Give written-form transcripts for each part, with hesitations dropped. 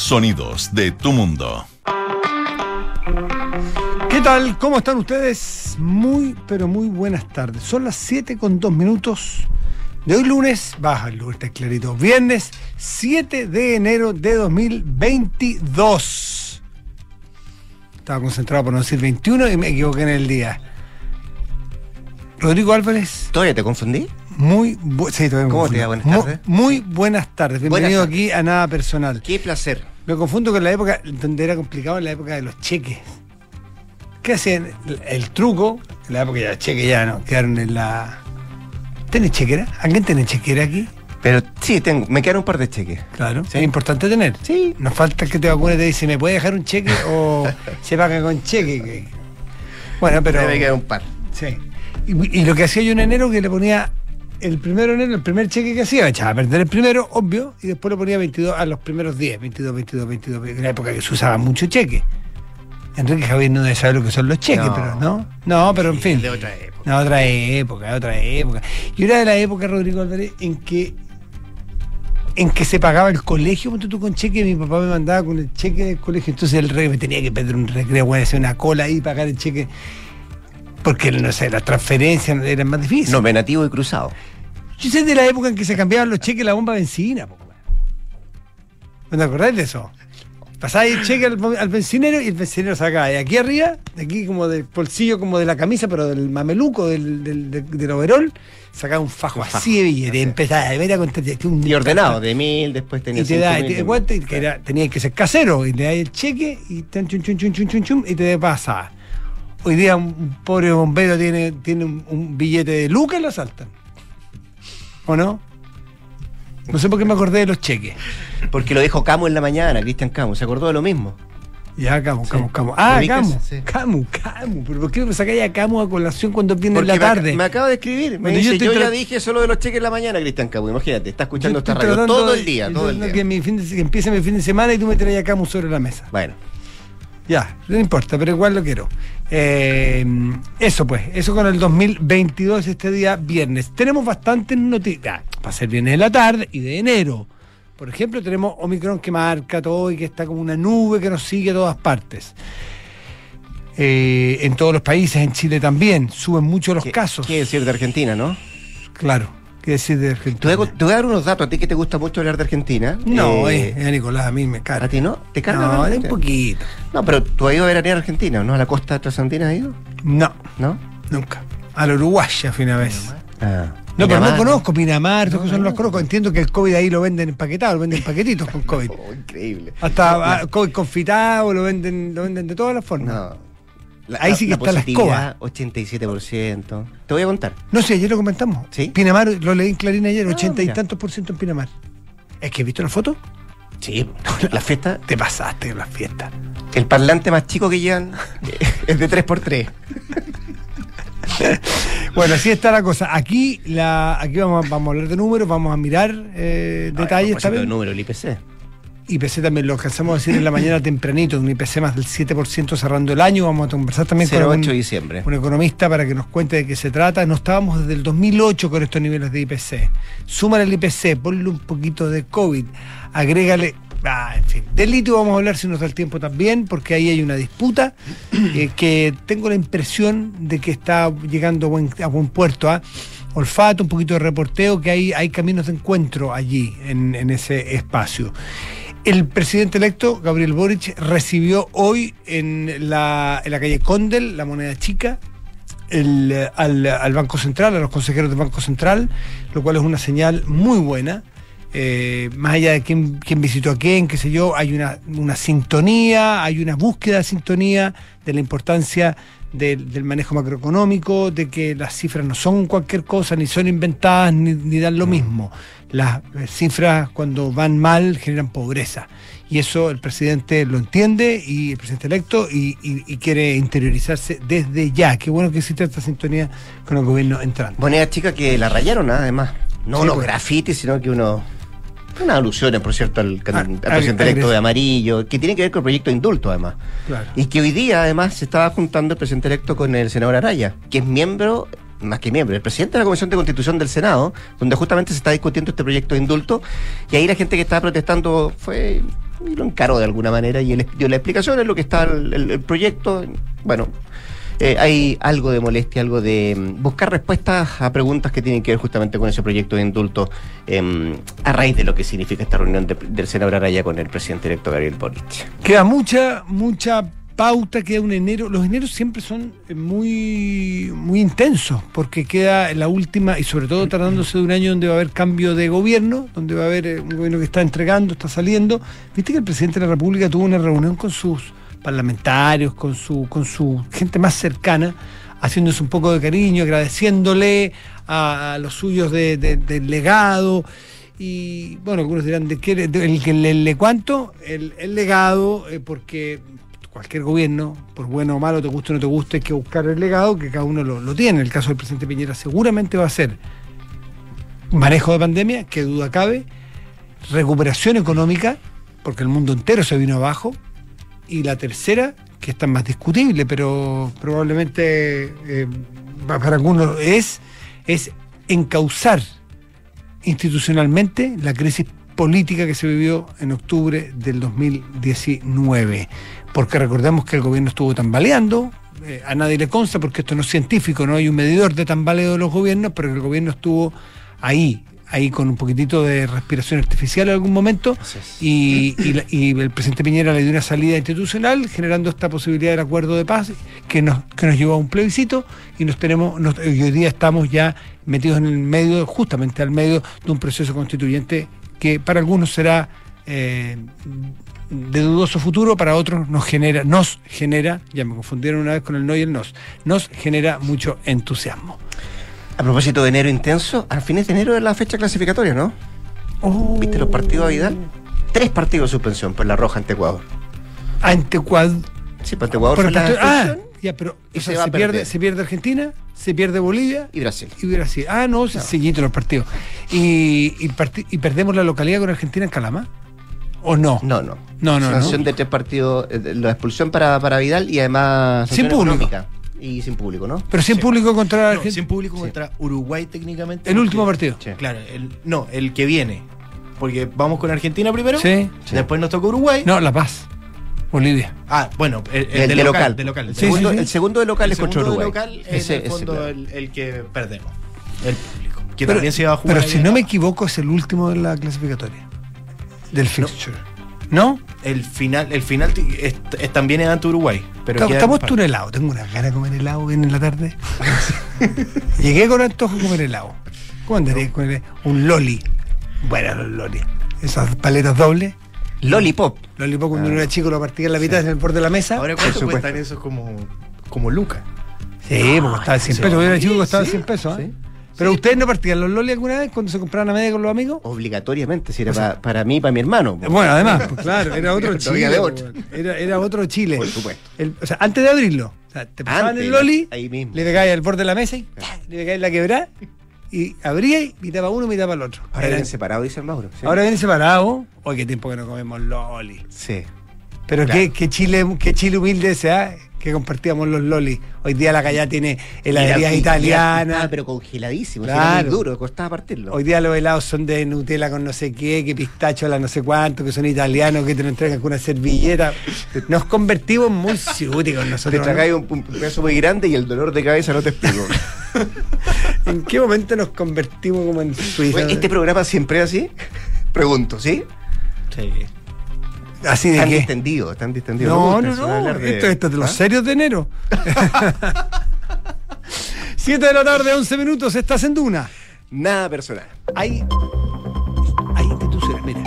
Sonidos de tu mundo. ¿Qué tal? ¿Cómo están ustedes? Muy, pero muy buenas tardes. Son las 7:02 de hoy lunes. Baja el lunes, está clarito. Viernes 7 de enero de 2022. Estaba concentrado por no decir 21 y me equivoqué en el día. Rodrigo Álvarez. ¿Todavía te confundí? Sí, todavía me ¿Cómo confundo. te va? Buenas tardes. Muy buenas tardes. Bienvenido Buenas tardes. aquí a Nada Personal. Qué placer. Me confundo con la época donde era complicado, en la época de los cheques. ¿Qué hacían? El truco, en la época ya los cheques ya no quedaron en la... ¿Tenés chequera? ¿Alguien tiene chequera aquí? Pero sí, me quedaron un par de cheques. Claro, Sí. es importante tener. Sí. Nos falta que te vacunes y te dice, ¿me puede dejar un cheque o se paga con cheque? Bueno, pero... Me quedaron un par. Sí. Y lo que hacía yo en enero, que le ponía el primero de enero, el primer cheque que hacía, me echaba a perder el primero, obvio, y después lo ponía 22 a los primeros 10, 22, en la época que se usaba mucho cheque. Enrique Javier no debe saber lo que son los cheques, No. pero no, pero en fin. De otra época. No, otra época. Y era de la época, Rodrigo Álvarez, en que se pagaba el colegio, ponte tú con cheque, mi papá me mandaba con el cheque del colegio, entonces el rey me tenía que pedir un recreo, bueno, hacer una cola ahí y pagar el cheque, porque no sé, las transferencias eran más difíciles. Nominativo y cruzado. Yo sé de la época en que se cambiaban los cheques la bomba de benzina, po, weón. ¿No te acordás de eso? Pasaba el cheque al bencinero y el bencinero sacaba de aquí arriba, de aquí como del bolsillo, como de la camisa, pero del mameluco, del overol, sacaba un fajo así de billete y empezaba a ver a contar. Y ordenado, de 1000, después tenía Y te da, 5000. tenía que ser casero, y te da el cheque y te chum, y te pasaba. Hoy día un pobre bombero tiene un billete de lucas y lo asaltan. ¿O no? No sé por qué me acordé de los cheques. Porque lo dijo Camus en la mañana, Cristian Camus. ¿Se acordó de lo mismo? Ya, Camus. ¿Lo Ah, ubicas? Camus. Sí. Camus. ¿Pero por qué me sacáis a Camus a colación cuando viene en Porque la tarde? me acaba de escribir. Me Cuando dice, yo yo estoy ya dije solo de los cheques en la mañana, Cristian Camus. Imagínate, está escuchando Yo esta estoy radio tratando todo de- el día, yo todo el tratando día. que empiece mi fin de semana y tú me traes a Camus sobre la mesa. Bueno, Ya, no importa, pero igual lo quiero. Eso con el 2022, este día viernes. Tenemos bastantes noticias. Va a ser viernes de la tarde y de enero. Por ejemplo, tenemos Omicron que marca todo y que está como una nube que nos sigue a todas partes. En todos los países, en Chile también, suben mucho los casos. ¿Qué decir de Argentina, no? Claro, ¿qué decir de Argentina? Te voy a dar unos datos a ti que te gusta mucho hablar de Argentina. No, Nicolás, a mí me carga. ¿A ti no? ¿Te carga? No, hablar de de un poquito. No, pero tú has ido a veranear a Argentina, ¿no? ¿A la costa trasandina has ido? No, ¿No? nunca. Al Uruguay ya fui una vez. Ah. No, pero Pinamar. no conozco Pinamar, esas cosas no las conozco. Entiendo que el COVID ahí lo venden empaquetado, lo venden en paquetitos con COVID. Oh, increíble. Hasta COVID confitado, lo venden de todas las formas. No. Ahí sí que está la escoba. 87%. Te voy a contar. No sé, ayer lo comentamos. ¿Sí? Pinamar, lo leí en Clarín ayer, Ah, 80 y mira. tantos por ciento en Pinamar. ¿Es que has visto la foto? Sí. La fiesta, Te pasaste en las fiestas. el parlante más chico que llevan es de 3x3. Bueno, así está la cosa. Aquí vamos a hablar de números, vamos a mirar detalles El también. número, el IPC. IPC también lo alcanzamos a decir en la mañana tempranito, un IPC más del 7% cerrando el año. Vamos a conversar también con 08 de diciembre. un economista para que nos cuente de qué se trata. No estábamos desde el 2008 con estos niveles de IPC. Súmale el IPC, ponle un poquito de COVID, agrégale... en fin, del litio vamos a hablar si nos da el tiempo también, porque ahí hay una disputa que tengo la impresión de que está llegando a buen puerto. Olfato, un poquito de reporteo, que hay caminos de encuentro allí, en ese espacio. El presidente electo, Gabriel Boric, recibió hoy en la calle Condel, la Moneda Chica, al Banco Central, a los consejeros del Banco Central, lo cual es una señal muy buena. Más allá de quién visitó a quién, qué sé yo, hay una sintonía, hay una búsqueda de sintonía de la importancia del manejo macroeconómico, de que las cifras no son cualquier cosa, ni son inventadas, ni dan lo mismo. Las cifras cuando van mal generan pobreza. Y eso el presidente lo entiende, y el presidente electo, y quiere interiorizarse desde ya. Qué bueno que existe esta sintonía con el gobierno entrante. Moneda chica que la rayaron, además. No Sí, unos pues. grafitis, sino que unas alusiones, por cierto, al presidente electo agresivo. de amarillo, que tiene que ver con el proyecto de indulto, además. Claro. Y que hoy día, además, se estaba juntando el presidente electo con el senador Araya, que es miembro más que miembro, el presidente de la Comisión de Constitución del Senado, donde justamente se está discutiendo este proyecto de indulto, y ahí la gente que estaba protestando fue y lo encaró de alguna manera, y él dio la explicación, es lo que está el proyecto. Bueno, hay algo de molestia, algo de buscar respuestas a preguntas que tienen que ver justamente con ese proyecto de indulto, a raíz de lo que significa esta reunión del senador Araya con el presidente electo Gabriel Boric. Queda mucha pauta, queda un enero. Los eneros siempre son muy intensos, porque queda la última, y sobre todo tratándose de un año donde va a haber cambio de gobierno, donde va a haber un gobierno que está entregando, está saliendo. Viste que el presidente de la República tuvo una reunión con sus parlamentarios, con su gente más cercana, haciéndose un poco de cariño, agradeciéndole a los suyos del legado. Y bueno, algunos dirán cuánto, el legado, porque cualquier gobierno, por bueno o malo, te guste o no te guste, hay que buscar el legado, que cada uno lo tiene. En el caso del presidente Piñera seguramente va a ser manejo de pandemia, que duda cabe, recuperación económica, porque el mundo entero se vino abajo, y la tercera, que está más discutible, pero probablemente para algunos es encauzar institucionalmente la crisis política que se vivió en octubre del 2019, porque recordemos que el gobierno estuvo tambaleando, a nadie le consta porque esto no es científico, no hay un medidor de tambaleo de los gobiernos, pero el gobierno estuvo ahí con un poquitito de respiración artificial en algún momento, y el presidente Piñera le dio una salida institucional generando esta posibilidad del acuerdo de paz que nos llevó a un plebiscito, y y hoy día estamos ya metidos en el medio, justamente al medio de un proceso constituyente que para algunos será de dudoso futuro, para otros nos genera, ya me confundieron una vez con el no y el nos genera mucho entusiasmo. A propósito de enero intenso, a fines de enero es la fecha clasificatoria, ¿no? ¿Viste los partidos a Vidal? 3 partidos de suspensión por la roja ante Ecuador. ¿Ante Ecuador? Sí, para Ecuador fue la suspensión. Ya, pero se pierde Argentina, se pierde Bolivia y Brasil. Seguidos los partidos. ¿Y perdemos la localidad con Argentina en Calama? ¿O no? No. Sanción de 3 partidos, la expulsión para Vidal, y además sin público. Y sin público, ¿no? Pero sin público contra Argentina. Sin público contra Uruguay técnicamente. El último partido. Sí. Claro, el que viene. Porque vamos con Argentina primero. Sí. Después nos toca Uruguay. No, La Paz. Bolivia. Bueno, el de local. El segundo de local es contra Uruguay. El segundo de local es en el fondo el que perdemos. El público. Que también se va a jugar. Pero si no me equivoco, es el último de la clasificatoria. Del fixture. ¿No? El final también es ante Uruguay. Pero estamos tunelados. Tengo una gana de comer helado bien en la tarde. Llegué con antojo de comer helado. ¿Cómo andaría con un loli? Bueno, los loli. Esas paletas dobles. Lollipop. Lollipop, cuando uno era chico lo partía en la mitad en el borde de la mesa. Ahora, ¿cuánto cuestan esos como lucas? Sí, porque costaba 100 pesos. Yo era chico, costaba 100 pesos. ¿Sí? ¿Pero ustedes no partían los lolis alguna vez cuando se compraban a media con los amigos? Obligatoriamente, si era para mí y para mi hermano. Bueno, además, pues, claro, era otro Chile. Era otro Chile. Por supuesto. Antes de abrirlo, te pasaban el loli, ahí mismo. Le pegáis al borde de la mesa y le pegáis la quebrada, y abría y mitad para uno, mitad para el otro. Ahora vienen separados, dice el Mauro. ¿Sí? Ahora vienen separados. Hoy qué tiempo que no comemos loli. Sí. Pero claro. qué Chile humilde ese, que compartíamos los lolis. Hoy día la calle tiene heladerías italianas. Pero congeladísimo, claro. Muy duro, costaba partirlo. Hoy día los helados son de Nutella con no sé qué, que pistacho la no sé cuánto, que son italianos, que te lo entregan con una servilleta. Nos convertimos muy ciúticos nosotros. Te tragáis un pedazo muy grande y el dolor de cabeza no te explico. ¿En qué momento nos convertimos como en Suiza? ¿Este programa siempre es así? Pregunto, ¿sí? Sí. ¿Así de qué? Están distendidos. No. Esto es de los serios de enero. 7 de la tarde, 11 minutos, estás en Duna. Nada personal. Hay instituciones, mira.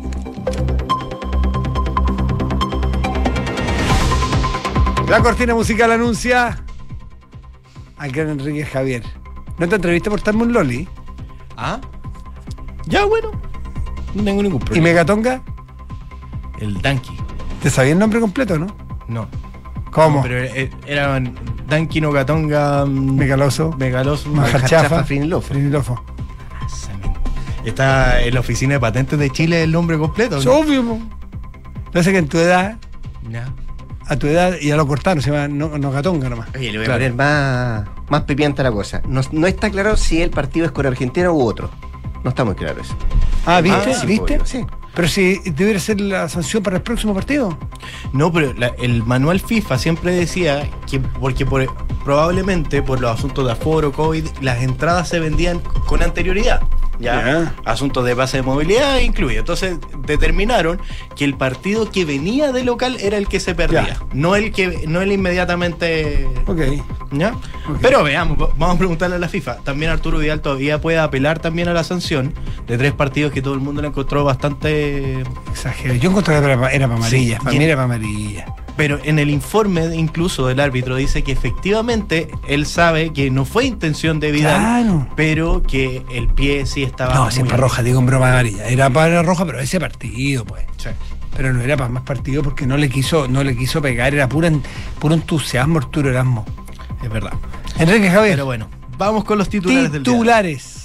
La cortina musical anuncia al gran Enrique Javier. ¿No te atreviste a portarme un loli? Ya, bueno. No tengo ningún problema. ¿Y Megatonga? El Danky. ¿Te sabía el nombre completo, no? No. ¿Cómo? No, pero eran Danky, Nogatonga, Megaloso, Majachafa, Frinilofo. Está en la oficina de patentes de Chile el nombre completo. Es obvio, po. No sé que en tu edad. No. a tu edad y ya lo cortaron, se llama Nogatonga nomás. Oye, le voy Claro. a poner más pipienta la cosa. No está claro si el partido es con Argentina u otro. No está muy claro eso. Ah, ¿viste? Sí, ¿Viste? obvio, sí. Pero si debería ser la sanción para el próximo partido. No, pero el manual FIFA siempre decía que probablemente por los asuntos de aforo, COVID, las entradas se vendían con anterioridad. Ya, asuntos de pase de movilidad incluido. Entonces determinaron que el partido que venía de local era el que se perdía, Ya. no el inmediatamente. Ok. ¿Ya? Ok. Pero veamos, vamos a preguntarle a la FIFA. También Arturo Vidal todavía puede apelar también a la sanción de 3 partidos que todo el mundo le encontró bastante. Exagero. Yo encontré que era para amarilla. Sí, Para mí era para amarilla. Pero en el informe incluso del árbitro dice que efectivamente él sabe que no fue intención de Vidal, Claro. pero que el pie sí estaba. No, muy siempre roja, digo en broma amarilla. Era para roja, pero ese partido, pues. Sí. Pero no era para más partido porque no le quiso pegar, era puro entusiasmo, Arturo Erasmo. Es verdad. Enrique Javier. Pero bueno, vamos con los titulares del día. Titulares.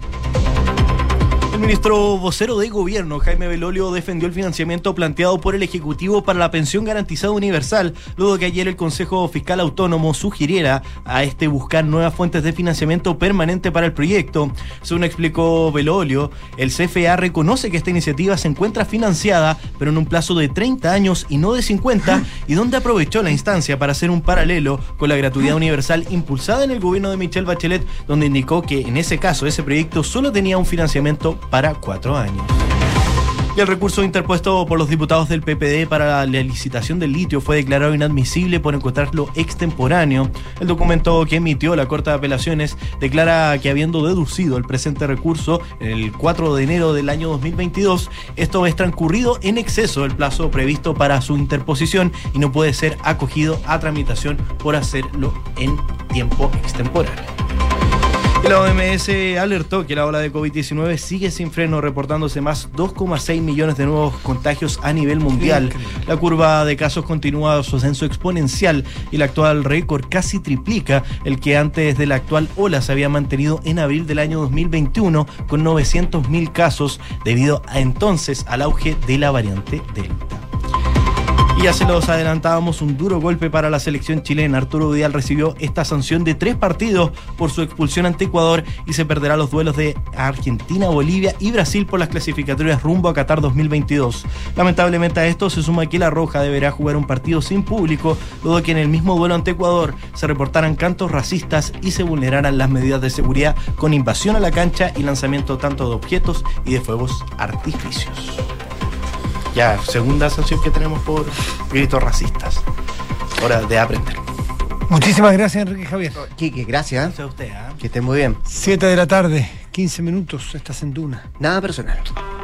El ministro vocero de Gobierno, Jaime Belolio, defendió el financiamiento planteado por el Ejecutivo para la pensión garantizada universal, luego de que ayer el Consejo Fiscal Autónomo sugiriera a buscar nuevas fuentes de financiamiento permanente para el proyecto. Según explicó Belolio, el CFA reconoce que esta iniciativa se encuentra financiada, pero en un plazo de 30 años y no de 50, y donde aprovechó la instancia para hacer un paralelo con la gratuidad universal impulsada en el gobierno de Michelle Bachelet, donde indicó que en ese caso ese proyecto solo tenía un financiamiento para 4 años. Y el recurso interpuesto por los diputados del PPD para la licitación del litio fue declarado inadmisible por encontrarlo extemporáneo. El documento que emitió la Corte de Apelaciones declara que, habiendo deducido el presente recurso el 4 de enero del año 2022, esto es transcurrido en exceso del plazo previsto para su interposición y no puede ser acogido a tramitación por hacerlo en tiempo extemporáneo. Y la OMS alertó que la ola de COVID-19 sigue sin freno, reportándose más 2,6 millones de nuevos contagios a nivel mundial. Increíble. La curva de casos continúa su ascenso exponencial y el actual récord casi triplica el que antes de la actual ola se había mantenido en abril del año 2021 con 900.000 casos debido entonces al auge de la variante Delta. Y ya se los adelantábamos, un duro golpe para la selección chilena. Arturo Vidal recibió esta sanción de 3 partidos por su expulsión ante Ecuador y se perderá los duelos de Argentina, Bolivia y Brasil por las clasificatorias rumbo a Qatar 2022. Lamentablemente a esto se suma que La Roja deberá jugar un partido sin público, luego de que en el mismo duelo ante Ecuador se reportaran cantos racistas y se vulneraran las medidas de seguridad con invasión a la cancha y lanzamiento tanto de objetos y de fuegos artificios. Ya, segunda sanción que tenemos por gritos racistas. Hora de aprender. Muchísimas gracias, Enrique Javier. Quique, gracias. Gracias a usted, ¿eh? Que estés muy bien. 7 de la tarde, 15 minutos, estás en Duna. Nada personal.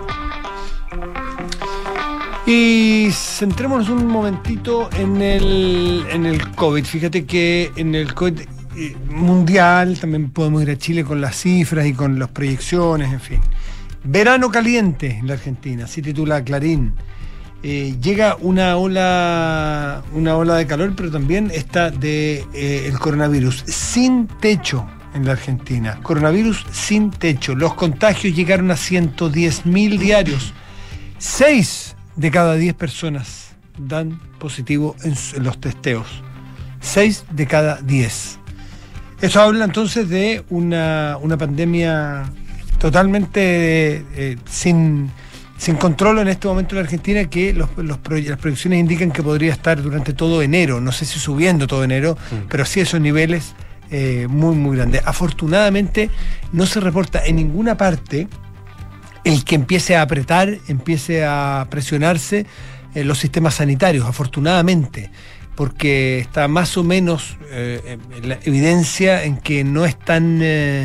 Y centrémonos un momentito en el COVID. Fíjate que en el COVID mundial también podemos ir a Chile con las cifras y con las proyecciones, en fin. Verano caliente en la Argentina, así titula Clarín. Llega una ola de calor, pero también está el coronavirus sin techo en la Argentina. Coronavirus sin techo. Los contagios llegaron a 110.000 diarios. 6 de cada 10 personas dan positivo en los testeos. 6 de cada 10. Eso habla entonces de una pandemia totalmente sin control en este momento en la Argentina, que las proyecciones indican que podría estar durante todo enero, no sé si subiendo todo enero, pero sí esos niveles muy, muy grandes. Afortunadamente no se reporta en ninguna parte el que empiece a apretar, empiece a presionarse los sistemas sanitarios, afortunadamente, porque está más o menos la evidencia en que no es tan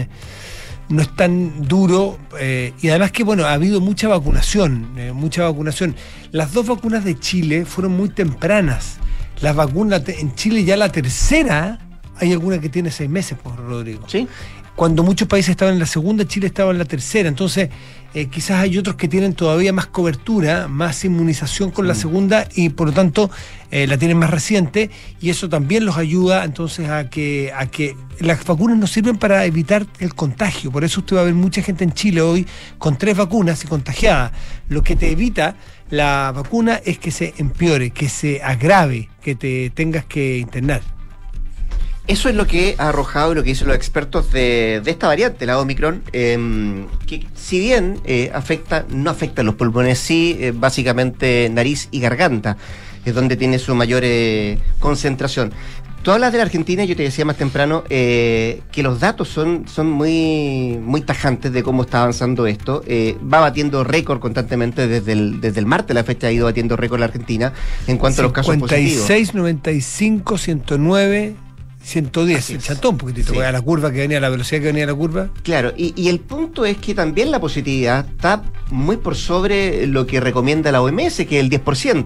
duro, y además que ha habido mucha vacunación. Las 2 vacunas de Chile fueron muy tempranas. Las vacunas en Chile ya la tercera, hay alguna que tiene 6 meses, por Rodrigo. ¿Sí? Cuando muchos países estaban en la segunda, Chile estaba en la tercera. Entonces, quizás hay otros que tienen todavía más cobertura, más inmunización con la segunda y por lo tanto la tienen más reciente, y eso también los ayuda entonces a que las vacunas nos sirven para evitar el contagio. Por eso usted va a ver mucha gente en Chile hoy con 3 vacunas y contagiada, lo que te evita la vacuna es que se empeore, que se agrave, que te tengas que internar. Eso es lo que ha arrojado y lo que dicen los expertos de esta variante, la Omicron, que si bien no afecta a los pulmones, sí, básicamente nariz y garganta, es donde tiene su mayor concentración. Tú hablas de la Argentina, yo te decía más temprano que los datos son muy, muy tajantes de cómo está avanzando esto. Va batiendo récord constantemente desde el martes, la fecha ha ido batiendo récord la Argentina en cuanto a los casos positivos. 56, 95, 109... 110, se chantó un poquitito, sí. A la curva que venía, la velocidad que venía la curva. Claro, y el punto es que también la positividad está muy por sobre lo que recomienda la OMS, que es el 10%,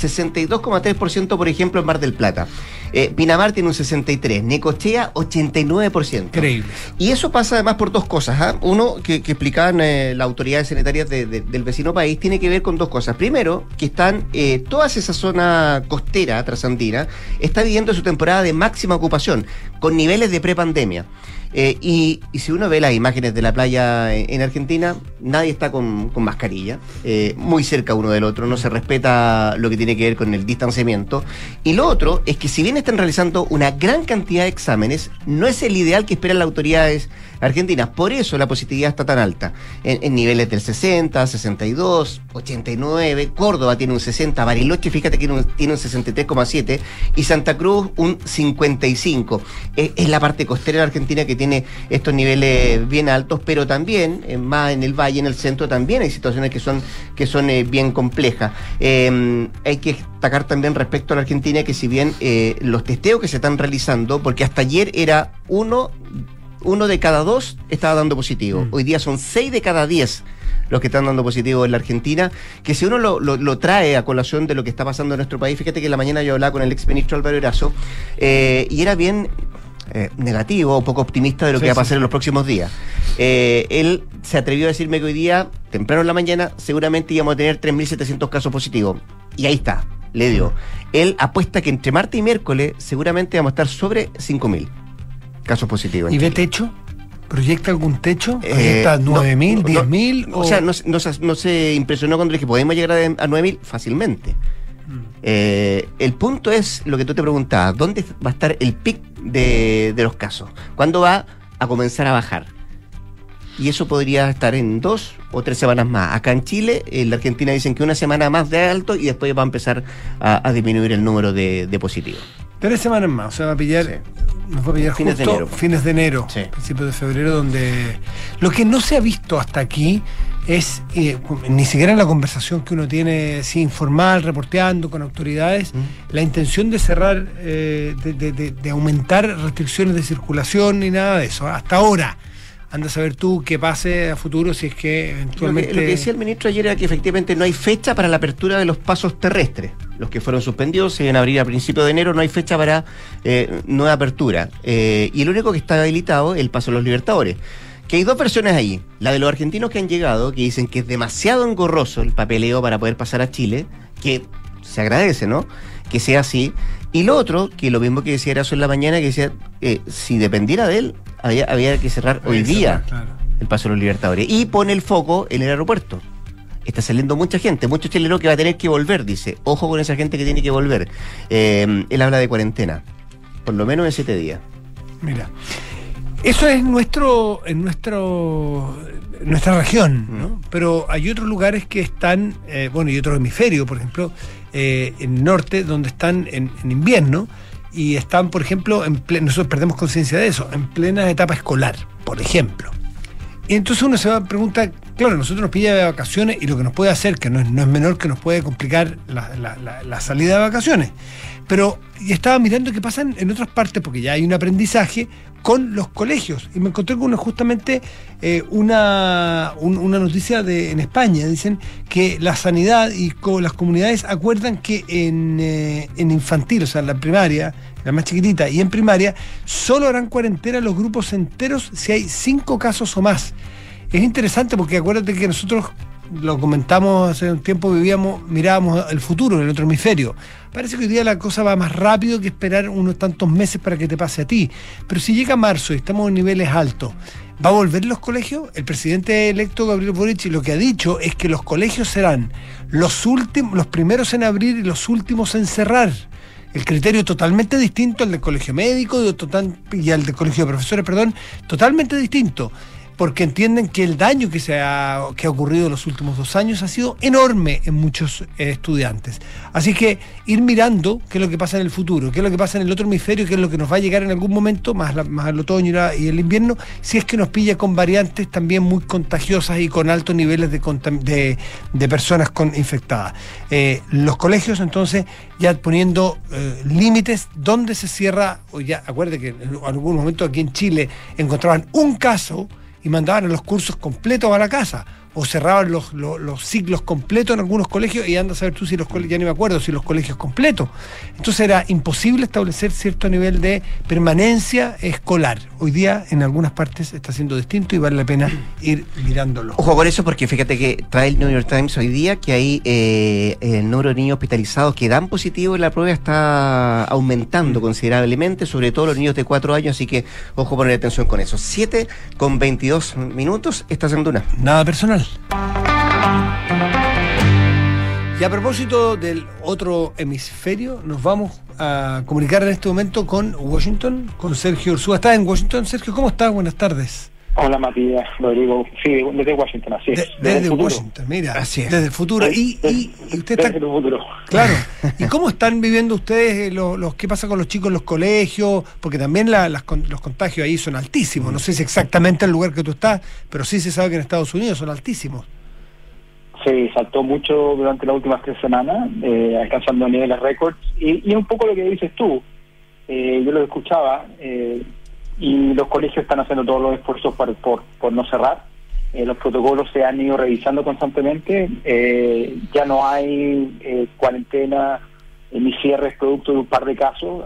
62,3% por ejemplo en Mar del Plata. Pinamar tiene un 63%, Necochea 89%. Increíble. Y eso pasa además por dos cosas, ¿eh? Uno, que explicaban las autoridades sanitarias del vecino país, tiene que ver con dos cosas. Primero, que están toda esa zona costera trasandina, está viviendo su temporada de máxima ocupación, con niveles de prepandemia. Y si uno ve las imágenes de la playa en Argentina, nadie está con mascarilla, muy cerca uno del otro, no se respeta lo que tiene que ver con el distanciamiento. Y lo otro es que si bien están realizando una gran cantidad de exámenes, no es el ideal que esperan las autoridades argentinas. Por eso la positividad está tan alta, en niveles del 60, 62, 89, Córdoba tiene un 60, Bariloche, fíjate que tiene un 63,7 y Santa Cruz un 55. Es la parte costera de Argentina que tiene estos niveles bien altos, pero también, más en el valle, en el centro, también hay situaciones que son bien complejas. Hay que destacar también respecto a la Argentina que si bien los testeos que se están realizando, porque hasta ayer era uno de cada 2 estaba dando positivo. Hoy día son 6 de cada 10 los que están dando positivo en la Argentina, que si uno lo trae a colación de lo que está pasando en nuestro país, fíjate que en la mañana yo hablaba con el exministro Álvaro Erazo, y era bien negativo, un poco optimista de lo que va a pasar en los próximos días. Él se atrevió a decirme que hoy día, temprano en la mañana, seguramente íbamos a tener 3.700 casos positivos. Y ahí está, le dio. Él apuesta que entre martes y miércoles seguramente vamos a estar sobre 5.000 casos positivos. ¿Y ve techo? ¿Proyecta algún techo? ¿Proyecta 9.000, 10.000? O sea, no se impresionó cuando le dije, ¿podemos llegar a 9.000? Fácilmente. El punto es lo que tú te preguntabas, ¿dónde va a estar el pic de los casos? ¿Cuándo va a comenzar a bajar? Y eso podría estar en 2 o 3 semanas más. Acá en Chile, en la Argentina dicen que una semana más de alto y después va a empezar a disminuir el número de positivos. 3 semanas más, o sea, va a pillar... Sí. Nos va a pillar fines justo fines de enero, sí. Principios de febrero, donde lo que no se ha visto hasta aquí es, ni siquiera en la conversación que uno tiene así informal, reporteando con autoridades, la intención de cerrar, de aumentar restricciones de circulación ni nada de eso. Hasta ahora, anda a saber tú qué pase a futuro si es que eventualmente... Lo que decía el ministro ayer era que efectivamente no hay fecha para la apertura de los pasos terrestres. Los que fueron suspendidos se iban a abrir a principios de enero, no hay fecha para nueva apertura. Y el único que está habilitado es el paso de los Libertadores. Que hay dos versiones ahí. La de los argentinos que han llegado, que dicen que es demasiado engorroso el papeleo para poder pasar a Chile, que se agradece, ¿no? Que sea así. Y lo otro, que lo mismo que decía Erazo en la mañana, que decía, si dependiera de él, había que cerrar hoy día el paso de los Libertadores. Y pone el foco en el aeropuerto. Está saliendo mucha gente, muchos chilenos que va a tener que volver, dice. Ojo con esa gente que tiene que volver. Él habla de cuarentena, por lo menos de 7 días. Mira, eso es nuestra región, ¿no? Pero hay otros lugares que están, y otros hemisferios, por ejemplo, en el norte, donde están en invierno, y están, por ejemplo, nosotros perdemos conciencia de eso, en plena etapa escolar, por ejemplo. Y entonces uno se va a preguntar, claro, nosotros nos pilla de vacaciones y lo que nos puede hacer, que no es menor, que nos puede complicar la salida de vacaciones. Pero estaba mirando qué pasa en otras partes, porque ya hay un aprendizaje con los colegios. Y me encontré con justamente una noticia en España. Dicen que la sanidad y las comunidades acuerdan que en infantil, o sea, en la primaria, la más chiquitita, y en primaria, solo harán cuarentena los grupos enteros si hay 5 casos o más. Es interesante porque acuérdate que nosotros lo comentamos hace un tiempo, mirábamos el futuro en el otro hemisferio. Parece que hoy día la cosa va más rápido que esperar unos tantos meses para que te pase a ti. Pero si llega marzo y estamos en niveles altos, ¿Va a volver los colegios? El presidente electo Gabriel Boric lo que ha dicho es que los colegios serán los primeros en abrir y los últimos en cerrar. El criterio totalmente distinto al del colegio médico y al del colegio de profesores, totalmente distinto, porque entienden que el daño que ha ocurrido en los últimos 2 años ha sido enorme en muchos estudiantes. Así que ir mirando qué es lo que pasa en el futuro, qué es lo que pasa en el otro hemisferio, qué es lo que nos va a llegar en algún momento, más al otoño y el invierno, si es que nos pilla con variantes también muy contagiosas y con altos niveles de personas infectadas. Los colegios, entonces, ya poniendo límites, donde se cierra, o ya, acuérdate que en algún momento aquí en Chile encontraban un caso y mandaban a los cursos completos a la casa, o cerraban los ciclos completos en algunos colegios, y anda a saber tú si los colegios, ya ni me acuerdo, si los colegios completos. Entonces era imposible establecer cierto nivel de permanencia escolar. Hoy día en algunas partes está siendo distinto y vale la pena ir mirándolo. Ojo con eso, porque fíjate que trae el New York Times hoy día que hay el número de niños hospitalizados que dan positivo en la prueba está aumentando considerablemente, sobre todo los niños de 4 años, así que ojo, poner atención con eso. 7:22, estás en Duna. Nada personal. Y a propósito del otro hemisferio, nos vamos a comunicar en este momento con Washington, con Sergio Ursúa. ¿Estás en Washington, Sergio? ¿Cómo estás? Buenas tardes. Hola, Matías, Rodrigo. Sí, desde Washington, así es. Desde Washington, mira, así es. Desde el futuro. Y usted está... Desde el futuro. Claro. ¿Y cómo están viviendo ustedes qué pasa con los chicos en los colegios? Porque también los contagios ahí son altísimos. No sé si exactamente el lugar que tú estás, pero sí se sabe que en Estados Unidos son altísimos. Se saltó mucho durante las últimas 3 semanas, alcanzando niveles récords. Y un poco lo que dices tú, yo lo escuchaba, y los colegios están haciendo todos los esfuerzos por no cerrar. Los protocolos se han ido revisando constantemente. Ya no hay cuarentena ni cierres producto de un par de casos.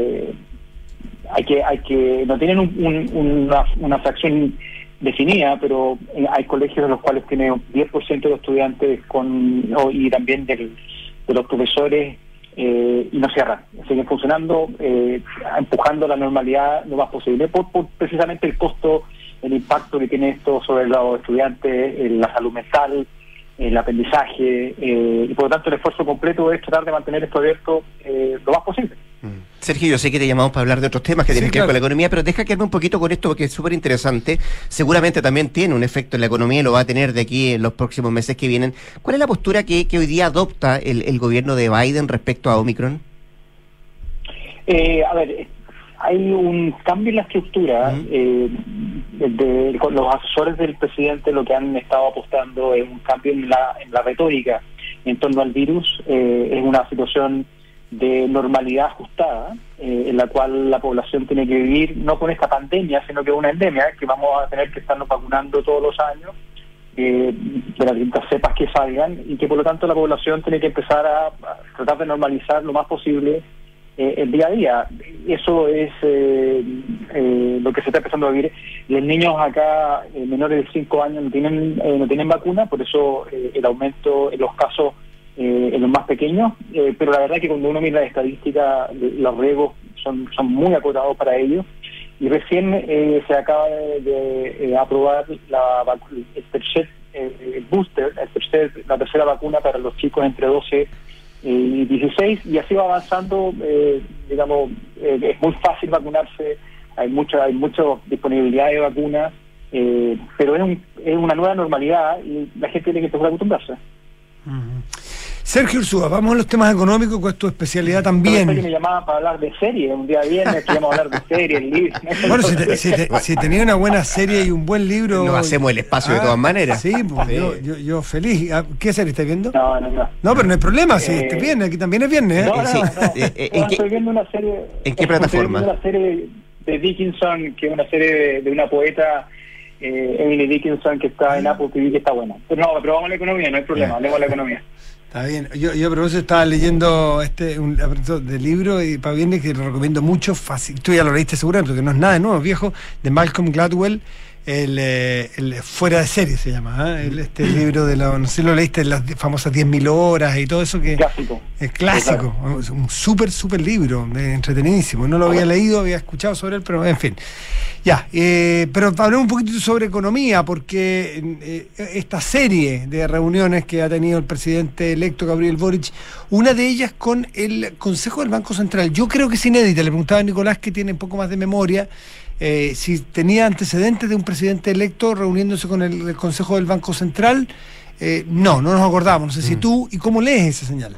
No tienen una fracción definida, pero hay colegios en los cuales tiene 10% de los estudiantes y también de los profesores, y no cierran, siguen funcionando, empujando la normalidad lo más posible por precisamente el costo, el impacto que tiene esto sobre los estudiantes, la salud mental, el aprendizaje, y por lo tanto el esfuerzo completo es tratar de mantener esto abierto lo más posible. Sergio, yo sé que te llamamos para hablar de otros temas que tienen que ver con la economía, pero deja quedarme un poquito con esto porque es súper interesante. Seguramente también tiene un efecto en la economía y lo va a tener de aquí en los próximos meses que vienen. ¿Cuál es la postura que hoy día adopta el gobierno de Biden respecto a Omicron? A ver, hay un cambio en la estructura. Con los asesores del presidente lo que han estado apostando es un cambio en la retórica en torno al virus. Es una situación de normalidad ajustada, en la cual la población tiene que vivir no con esta pandemia, sino que una endemia, que vamos a tener que estarnos vacunando todos los años de las distintas cepas que salgan, y que por lo tanto la población tiene que empezar a tratar de normalizar lo más posible el día a día. Eso es lo que se está empezando a vivir. Los niños acá menores de 5 años no tienen vacuna, por eso el aumento en los casos en los más pequeños, pero la verdad es que cuando uno mira la estadística, los riesgos son muy acotados para ellos, y recién se acaba de aprobar el tercer booster, la tercera vacuna para los chicos entre 12 y 16, y así va avanzando. Es muy fácil vacunarse, hay mucha disponibilidad de vacunas, pero es una nueva normalidad y la gente tiene que empezar a acostumbrarse. Sergio Ursúa, vamos a los temas económicos, con tu especialidad también. Que me llamaban para hablar de serie, un día viernes que íbamos a hablar de serie, libros. Bueno, si tenía una buena serie y un buen libro... Nos hacemos el espacio de todas maneras. Sí, pues sí. Yo feliz. ¿Qué serie estás viendo? No. No, pero no hay problema, si este viernes, aquí también es viernes. Estoy viendo una serie... ¿En qué plataforma? Estoy viendo una serie de Dickinson, que es una serie de una poeta, Emily Dickinson, que está en Apple TV, que está buena. Pero vamos a la economía, no hay problema, hablemos de la economía. Está bien. Yo a propósito estaba leyendo un de libro y para viernes que lo recomiendo mucho, fácil. Tú ya lo leíste seguramente, porque no es nada de nuevo, viejo, de Malcolm Gladwell, el Fuera de Serie se llama, este libro de no sé si lo leíste, las famosas 10.000 horas y todo eso, que Clásico. es clásico, un súper libro, entretenidísimo. No lo había leído, había escuchado sobre él, pero en fin. Ya, pero hablemos un poquito sobre economía, porque esta serie de reuniones que ha tenido el presidente electo Gabriel Boric, una de ellas con el Consejo del Banco Central, yo creo que es inédita. Le preguntaba a Nicolás, que tiene un poco más de memoria, si tenía antecedentes de un presidente electo reuniéndose con el Consejo del Banco Central. No nos acordamos, no sé si tú, ¿y cómo lees esa señal?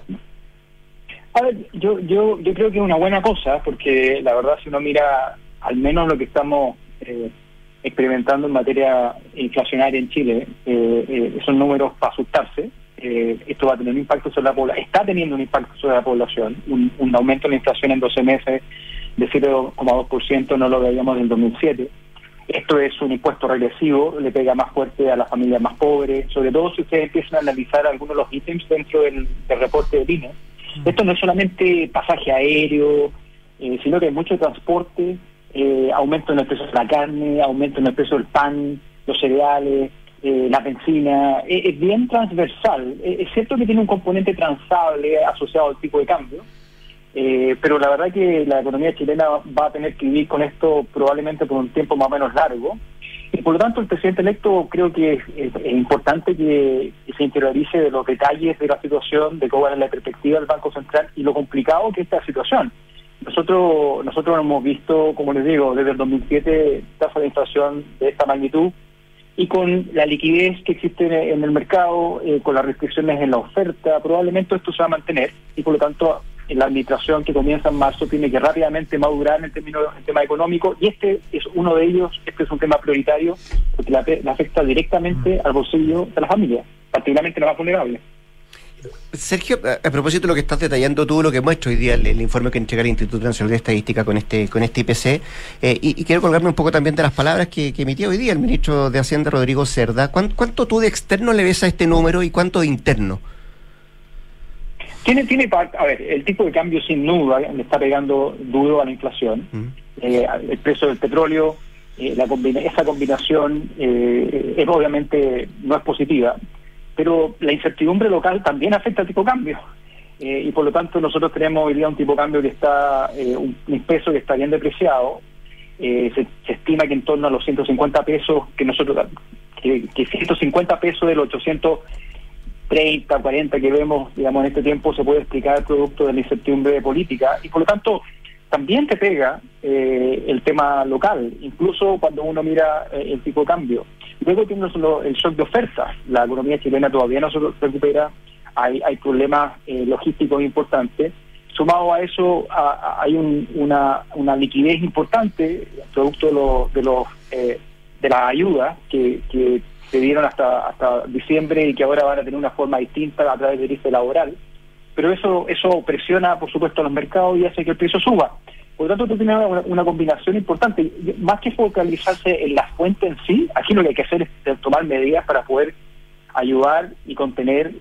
A ver, yo creo que es una buena cosa, porque la verdad, si uno mira al menos lo que estamos experimentando en materia inflacionaria en Chile, son números para asustarse. Esto va a tener un impacto sobre la población, está teniendo un impacto sobre la población, un aumento de la inflación en 12 meses de 7,2%, no lo veíamos en el 2007. Esto es un impuesto regresivo, le pega más fuerte a las familias más pobres, sobre todo si ustedes empiezan a analizar algunos de los ítems dentro del reporte del INE. Esto no es solamente pasaje aéreo, sino que hay mucho transporte, aumento en el precio de la carne, aumento en el precio del pan, los cereales, la benzina. Es bien transversal. Es cierto que tiene un componente transable asociado al tipo de cambio, pero la verdad que la economía chilena va a tener que vivir con esto probablemente por un tiempo más o menos largo, y por lo tanto el presidente electo creo que es importante que se interiorice de los detalles de la situación, de cómo es la perspectiva del Banco Central y lo complicado que es esta situación. Nosotros hemos visto, como les digo, desde el 2007 tasa de inflación de esta magnitud, y con la liquidez que existe en el mercado, con las restricciones en la oferta, probablemente esto se va a mantener, y por lo tanto en la administración que comienza en marzo tiene que rápidamente madurar en tema económico, y este es uno de ellos. Este es un tema prioritario porque le afecta directamente al bolsillo de las familias, particularmente las más vulnerables. Sergio, a propósito de lo que estás detallando tú, lo que muestra hoy día el informe que entrega el Instituto Nacional de Estadística con este IPC, y quiero colgarme un poco también de las palabras que emitía hoy día el ministro de Hacienda, Rodrigo Cerda. ¿Cuánto tú de externo le ves a este número y cuánto de interno? Tiene parte. A ver, el tipo de cambio sin duda le está pegando duro a la inflación. El precio del petróleo, esa combinación obviamente no es positiva, pero la incertidumbre local también afecta al tipo de cambio. Y por lo tanto nosotros tenemos hoy día un tipo de cambio que está, un peso que está bien depreciado. Se estima que en torno a los 150 pesos, que 150 pesos de los 830, 40 que vemos, digamos, en este tiempo, se puede explicar producto de la incertidumbre política, y por lo tanto también te pega el tema local, incluso cuando uno mira el tipo de cambio. Luego tiene el shock de oferta. La economía chilena todavía no se recupera, hay problemas logísticos importantes. Sumado a eso, hay una liquidez importante producto de las ayudas que se dieron hasta diciembre y que ahora van a tener una forma distinta a través del IFE laboral. Pero eso presiona, por supuesto, a los mercados y hace que el precio suba. Por lo tanto, tú tienes una combinación importante. Más que focalizarse en la fuente en sí, aquí lo que hay que hacer es tomar medidas para poder ayudar y contener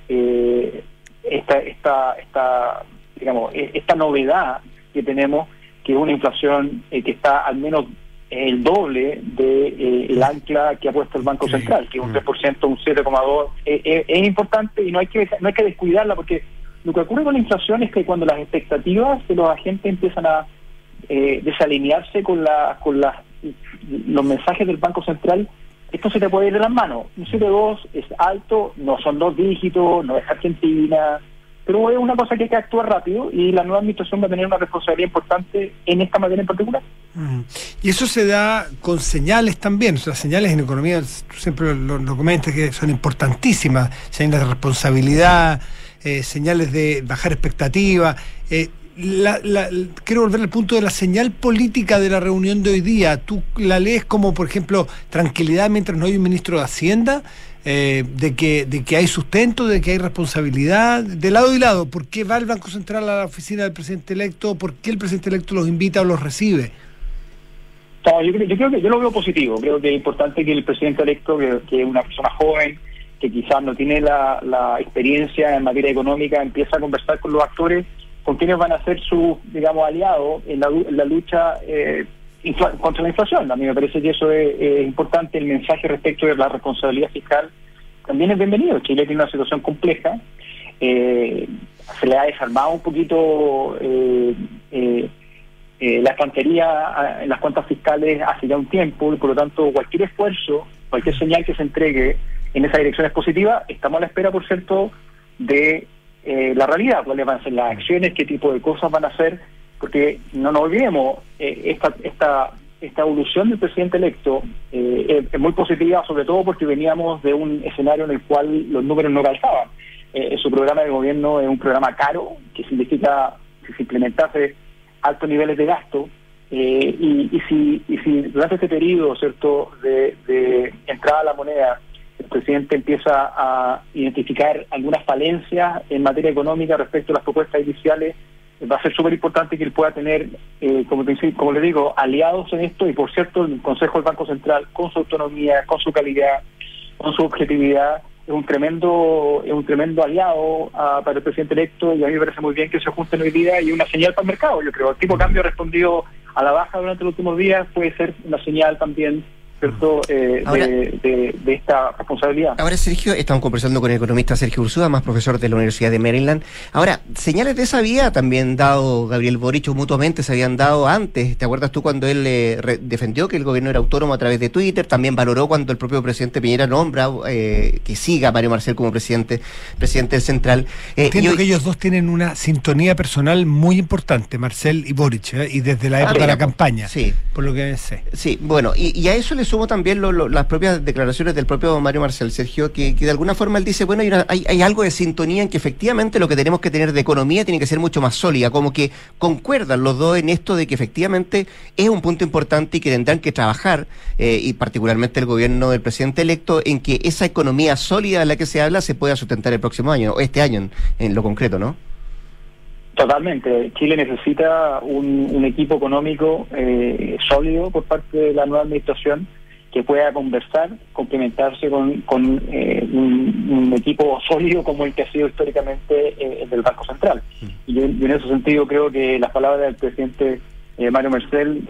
esta novedad que tenemos, que es una inflación que está al menos el doble de el ancla que ha puesto el Banco Central, que es un 3%, un 7,2%. Es importante y no hay que descuidarla, porque lo que ocurre con la inflación es que cuando las expectativas de los agentes empiezan a desalinearse con los mensajes del Banco Central, esto se te puede ir de las manos. Un 7,2 es alto, no son 2 dígitos, no es Argentina, pero es una cosa que hay que actuar rápido, y la nueva administración va a tener una responsabilidad importante en esta materia en particular. Y eso se da con señales también. O sea, señales en economía, tú siempre lo comentas, que son importantísimas: señales de responsabilidad, señales de bajar expectativas. Quiero volver al punto de la señal política de la reunión de hoy día. ¿Tú la lees como, por ejemplo, tranquilidad mientras no hay un ministro de Hacienda? De que hay sustento, de que hay responsabilidad, de lado y lado. ¿Por qué va el Banco Central a la oficina del presidente electo? ¿Por qué el presidente electo los invita o los recibe? No, yo creo que yo lo veo positivo. Creo que es importante que el presidente electo, que es una persona joven, que quizás no tiene la experiencia en materia económica, empiece a conversar con los actores, con quienes van a ser sus, digamos, aliados en la lucha contra la inflación. A mí me parece que eso es importante. El mensaje respecto de la responsabilidad fiscal también es bienvenido. Chile tiene una situación compleja. Se le ha desarmado un poquito la estantería en las cuentas fiscales hace ya un tiempo, y por lo tanto cualquier esfuerzo, cualquier señal que se entregue en esa dirección es positiva. Estamos a la espera, por cierto, de la realidad, cuáles van a ser las acciones, qué tipo de cosas van a hacer, porque no nos olvidemos, esta evolución del presidente electo es muy positiva, sobre todo porque veníamos de un escenario en el cual los números no calzaban. Su programa de gobierno es un programa caro, que significa, si se implementase, altos niveles de gasto, y si durante este periodo, ¿cierto?, de entrada a la moneda, el presidente empieza a identificar algunas falencias en materia económica respecto a las propuestas iniciales, va a ser súper importante que él pueda tener, como le digo, aliados en esto. Y por cierto, el Consejo del Banco Central, con su autonomía, con su calidad, con su objetividad, es un tremendo aliado para el presidente electo, y a mí me parece muy bien que se junten hoy día, y una señal para el mercado. Yo creo el tipo de cambio ha respondido a la baja durante los últimos días, puede ser una señal también, ¿cierto?, de esta responsabilidad. Ahora, Sergio, estamos conversando con el economista Sergio Urzúa, más profesor de la Universidad de Maryland. Ahora, señales de esa vía también dado Gabriel Boric, o mutuamente se habían dado antes. ¿Te acuerdas tú cuando él defendió que el gobierno era autónomo a través de Twitter? También valoró cuando el propio presidente Piñera nombra que siga a Mario Marcel como presidente del Central. Entiendo que ellos dos tienen una sintonía personal muy importante, Marcel y Boric, y desde la época de la campaña, sí, por lo que sé. Sí, bueno, y a eso le sumo también las propias declaraciones del propio Mario Marcel, Sergio, que de alguna forma él dice, bueno, hay algo de sintonía en que efectivamente lo que tenemos que tener de economía tiene que ser mucho más sólida, como que concuerdan los dos en esto de que efectivamente es un punto importante y que tendrán que trabajar, y particularmente el gobierno del presidente electo, en que esa economía sólida de la que se habla se pueda sustentar el próximo año, o este año en lo concreto, ¿no? Totalmente. Chile necesita un equipo económico sólido por parte de la nueva administración, que pueda conversar, complementarse con un equipo sólido como el que ha sido históricamente el del Banco Central. Y yo en ese sentido creo que las palabras del presidente Mario Marcel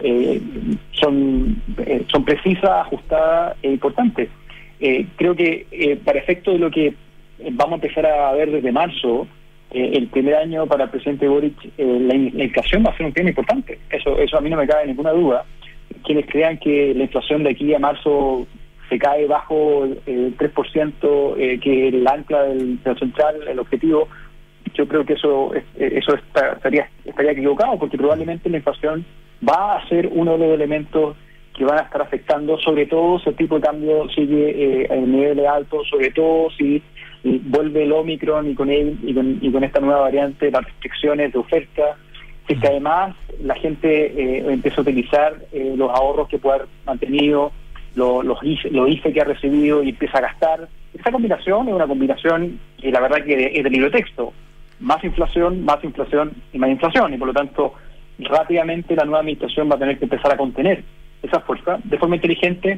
son precisas, ajustadas e importantes. Creo que para efecto de lo que vamos a empezar a ver desde marzo, el primer año para el presidente Boric, la inflación va a ser un tema importante. Eso a mí no me cabe ninguna duda. Quienes crean que la inflación de aquí a marzo se cae bajo el 3%, que es el ancla del central, el objetivo, yo creo que eso estaría equivocado, porque probablemente la inflación va a ser uno de los elementos que van a estar afectando, sobre todo si el tipo de cambio sigue en niveles altos, sobre todo si vuelve el Omicron y con esta nueva variante, las restricciones de oferta. Si es que además la gente empieza a utilizar los ahorros que puede haber mantenido, los IFE que ha recibido, y empieza a gastar. Esa combinación es una combinación que la verdad que es de libro de texto. Más inflación y más inflación, y por lo tanto rápidamente la nueva administración va a tener que empezar a contener esa fuerza de forma inteligente,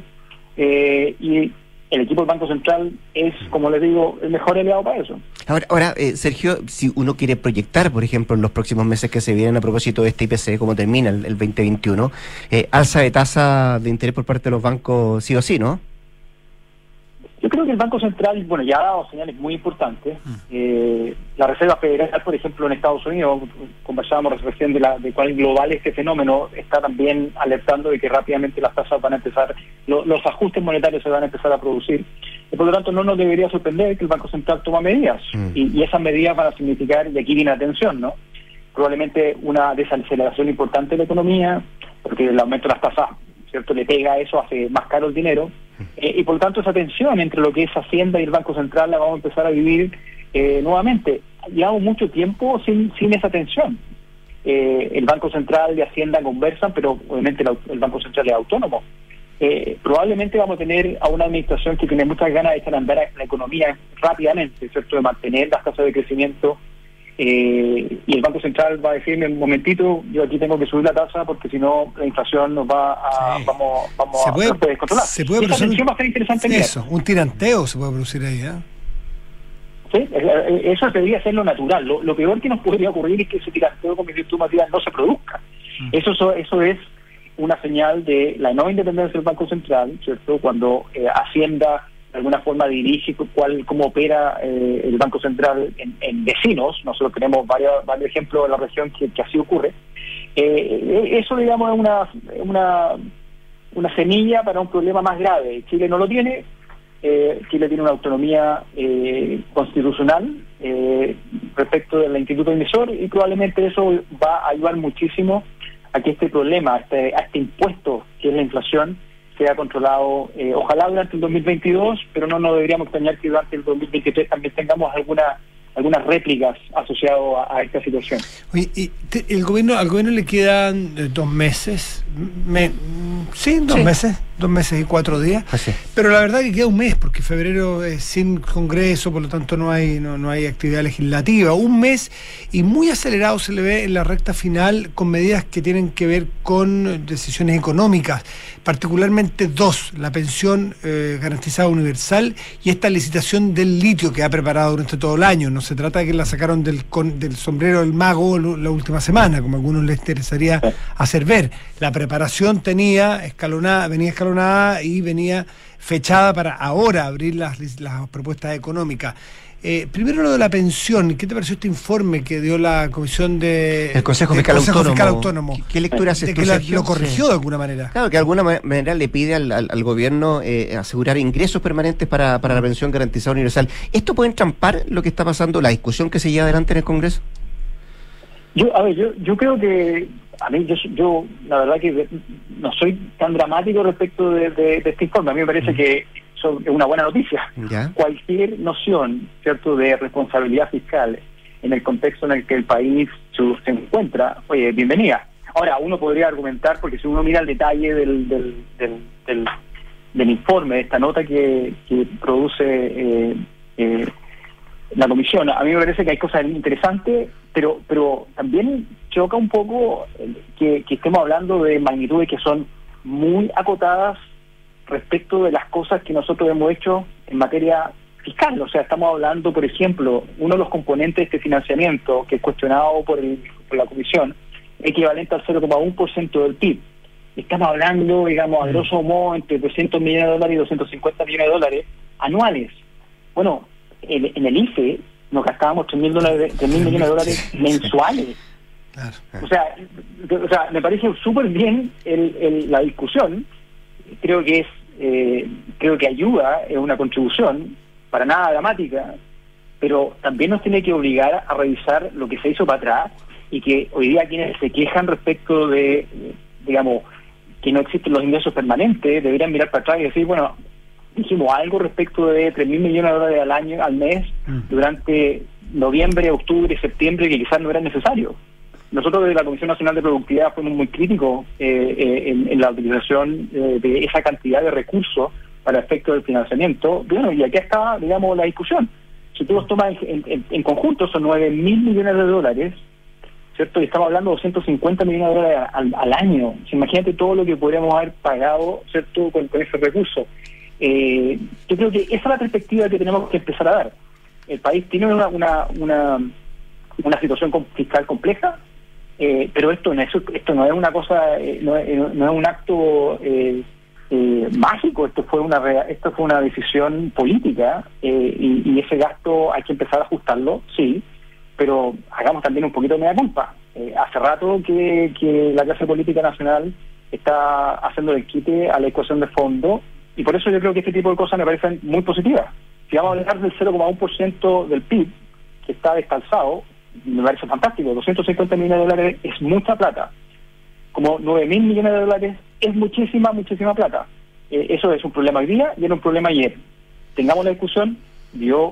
y el equipo del Banco Central es, como les digo, el mejor aliado para eso. Ahora, Sergio, si uno quiere proyectar, por ejemplo, en los próximos meses que se vienen a propósito de este IPC, como termina el 2021, alza de tasa de interés por parte de los bancos sí o sí, ¿no? Yo creo que el Banco Central, bueno, ya ha dado señales muy importantes. La Reserva Federal, por ejemplo, en Estados Unidos, conversábamos recién de cuál global este fenómeno, está también alertando de que rápidamente las tasas van a empezar, los ajustes monetarios se van a empezar a producir. Y por lo tanto no nos debería sorprender que el Banco Central toma medidas. Y esas medidas van a significar, y aquí viene atención, ¿no?, probablemente una desaceleración importante de la economía, porque el aumento de las tasas, ¿cierto?, le pega a eso, hace más caro el dinero. Y por lo tanto esa tensión entre lo que es Hacienda y el Banco Central la vamos a empezar a vivir nuevamente. Llevamos mucho tiempo sin esa tensión. El Banco Central y Hacienda conversan, pero obviamente el Banco Central es autónomo. Probablemente vamos a tener a una administración que tiene muchas ganas de echar a andar la economía rápidamente, ¿cierto?, de mantener las tasas de crecimiento. Y el Banco Central va a decirme, un momentito, yo aquí tengo que subir la tasa porque si no la inflación nos va a vamos a descontrolar. Se puede producir va a ser interesante. Eso, un tiranteo se puede producir ahí, ¿eh? Sí, eso debería ser lo natural. Lo peor que nos podría ocurrir es que ese tiranteo, como dices tú, Matías, no se produzca. Eso es una señal de la no independencia del Banco Central, ¿cierto? Cuando Hacienda de alguna forma dirige cómo opera el Banco Central en vecinos. Nosotros tenemos varios ejemplos en la región que así ocurre. Eso, digamos, es una semilla para un problema más grave. Chile no lo tiene. Chile tiene una autonomía constitucional respecto del instituto emisor, y probablemente eso va a ayudar muchísimo a que este problema, a este impuesto que es la inflación, sea controlado, ojalá durante el 2022, pero no nos deberíamos extrañar que durante el 2023 también tengamos algunas réplicas asociadas a esta situación. Oye, y al gobierno le quedan 2 meses, dos meses y 4 días, Así. Pero la verdad que queda un mes, porque febrero es sin Congreso, por lo tanto no hay actividad legislativa. Un mes, y muy acelerado se le ve en la recta final, con medidas que tienen que ver con decisiones económicas, particularmente 2, la pensión garantizada universal y esta licitación del litio que ha preparado durante todo el año. No se trata de que la sacaron del sombrero del mago la última semana, como a algunos les interesaría hacer ver. La preparación venía escalonada y venía fechada para ahora abrir las propuestas económicas. Primero lo de la pensión, ¿qué te pareció este informe que dio la comisión el Consejo Fiscal Autónomo? ¿Qué lectura haces tú, Sergio? Lo corrigió de alguna manera. Claro, que de alguna manera le pide al gobierno asegurar ingresos permanentes para la pensión garantizada universal. ¿Esto puede entrampar lo que está pasando, la discusión que se lleva adelante en el Congreso? Yo creo que yo la verdad que no soy tan dramático respecto de este informe. A mí me parece que eso es una buena noticia. ¿Ya? Cualquier noción, ¿cierto?, de responsabilidad fiscal en el contexto en el que el país se encuentra, oye, bienvenida. Ahora, uno podría argumentar, porque si uno mira el detalle del informe, de esta nota que produce la comisión, a mí me parece que hay cosas interesantes, pero también choca un poco que estemos hablando de magnitudes que son muy acotadas respecto de las cosas que nosotros hemos hecho en materia fiscal. O sea, estamos hablando, por ejemplo, uno de los componentes de este financiamiento que es cuestionado por la comisión, equivalente al 0,1% del PIB. Estamos hablando, digamos, a grosso modo, entre $300 millones y $250 millones anuales. Bueno, en el IFE nos gastábamos $3.000 millones mensuales. Claro. O sea, me parece súper bien la discusión. Creo que ayuda, es una contribución, para nada dramática, pero también nos tiene que obligar a revisar lo que se hizo para atrás, y que hoy día quienes se quejan respecto de, digamos, que no existen los ingresos permanentes, deberían mirar para atrás y decir, bueno, dijimos algo respecto de $3.000 millones al mes durante noviembre, octubre, septiembre, que quizás no era necesario. Nosotros desde la Comisión Nacional de Productividad fuimos muy críticos en la utilización de esa cantidad de recursos para efectos del financiamiento. Bueno, y aquí está, digamos, la discusión. Si tú los tomas en conjunto, son $9.000 millones, ¿cierto? Y estamos hablando de $250 millones al año. Imagínate todo lo que podríamos haber pagado, ¿cierto?, con ese recurso. Yo creo que esa es la perspectiva que tenemos que empezar a dar. El país tiene una situación fiscal compleja, pero esto no es una cosa, no es un acto mágico. Esto fue una decisión política, y ese gasto hay que empezar a ajustarlo, sí, pero hagamos también un poquito de mea culpa. Hace rato que la clase política nacional está haciendo el quite a la ecuación de fondo, y por eso yo creo que este tipo de cosas me parecen muy positivas. Si vamos a hablar del 0,1% del PIB, que está descalzado, me parece fantástico. $250 millones es mucha plata. Como $9.000 millones es muchísima plata. Eso es un problema hoy día y era un problema ayer. Tengamos la discusión. Yo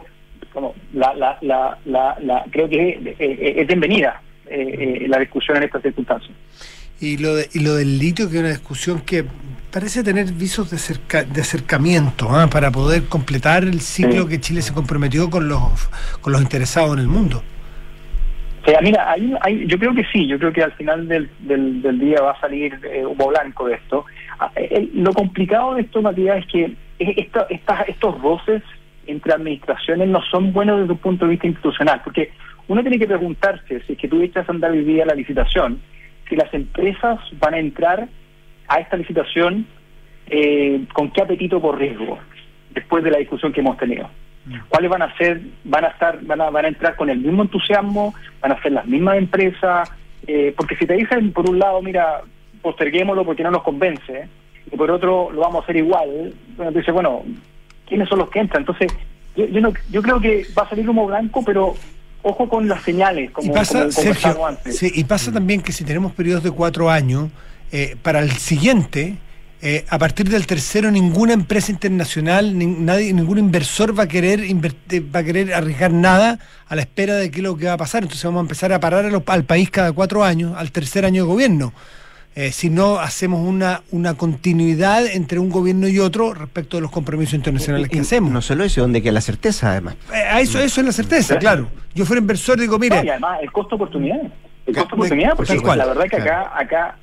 creo que es bienvenida la discusión en estas circunstancias. Y lo del litio, que es una discusión que parece tener visos de acercamiento, para poder completar el ciclo que Chile se comprometió con los interesados en el mundo. O sea, mira, yo creo que sí, yo creo que al final del día va a salir humo blanco de esto. Lo complicado de esto, Matías, es que estos roces entre administraciones no son buenos desde un punto de vista institucional, porque uno tiene que preguntarse, si es que tú echas a andar hoy día la licitación, si las empresas van a entrar a esta licitación con qué apetito por riesgo, después de la discusión que hemos tenido. ¿Cuáles van a ser? ¿Van a entrar con el mismo entusiasmo? ¿Van a ser las mismas empresas? Porque si te dicen, por un lado, mira, posterguémoslo porque no nos convence, y por otro, lo vamos a hacer igual, bueno, tú dices, bueno, ¿quiénes son los que entran? Entonces, yo creo que va a salir humo blanco, pero ojo con las señales, como conversamos antes. Sí, y pasa también que si tenemos periodos de 4 años, para el siguiente, a partir del tercero, ninguna empresa internacional, ningún inversor va a querer arriesgar nada a la espera de qué es lo que va a pasar. Entonces vamos a empezar a parar al país cada 4 años, al tercer año de gobierno. Si no hacemos una continuidad entre un gobierno y otro respecto de los compromisos internacionales que hacemos. No solo eso, donde queda la certeza, además. Eso es la certeza, claro. Yo fuera inversor, digo, mire... No, y además, el costo-oportunidad. Porque la verdad que acá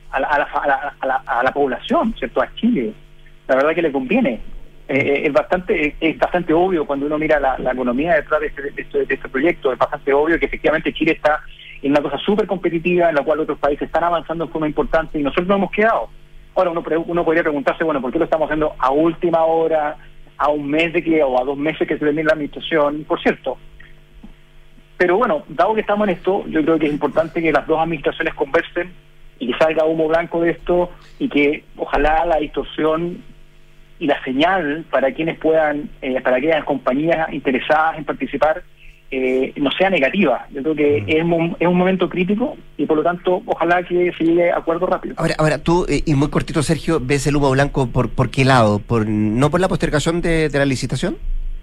a la población, ¿cierto? A Chile, la verdad que le conviene. Es bastante obvio cuando uno mira la economía detrás de este proyecto, es bastante obvio que efectivamente Chile está en una cosa súper competitiva en la cual otros países están avanzando en forma importante y nosotros no hemos quedado. Ahora uno podría preguntarse, bueno, ¿por qué lo estamos haciendo a última hora, a un mes o a 2 meses que se termine la administración? Por cierto. Pero bueno, dado que estamos en esto, yo creo que es importante que las dos administraciones conversen y que salga humo blanco de esto y que ojalá la distorsión y la señal para quienes puedan, para aquellas compañías interesadas en participar, no sea negativa. Yo creo que es un momento crítico y por lo tanto ojalá que se llegue a acuerdo rápido. Ahora tú, y muy cortito, Sergio, ¿ves el humo blanco por qué lado? ¿No por la postergación de la licitación?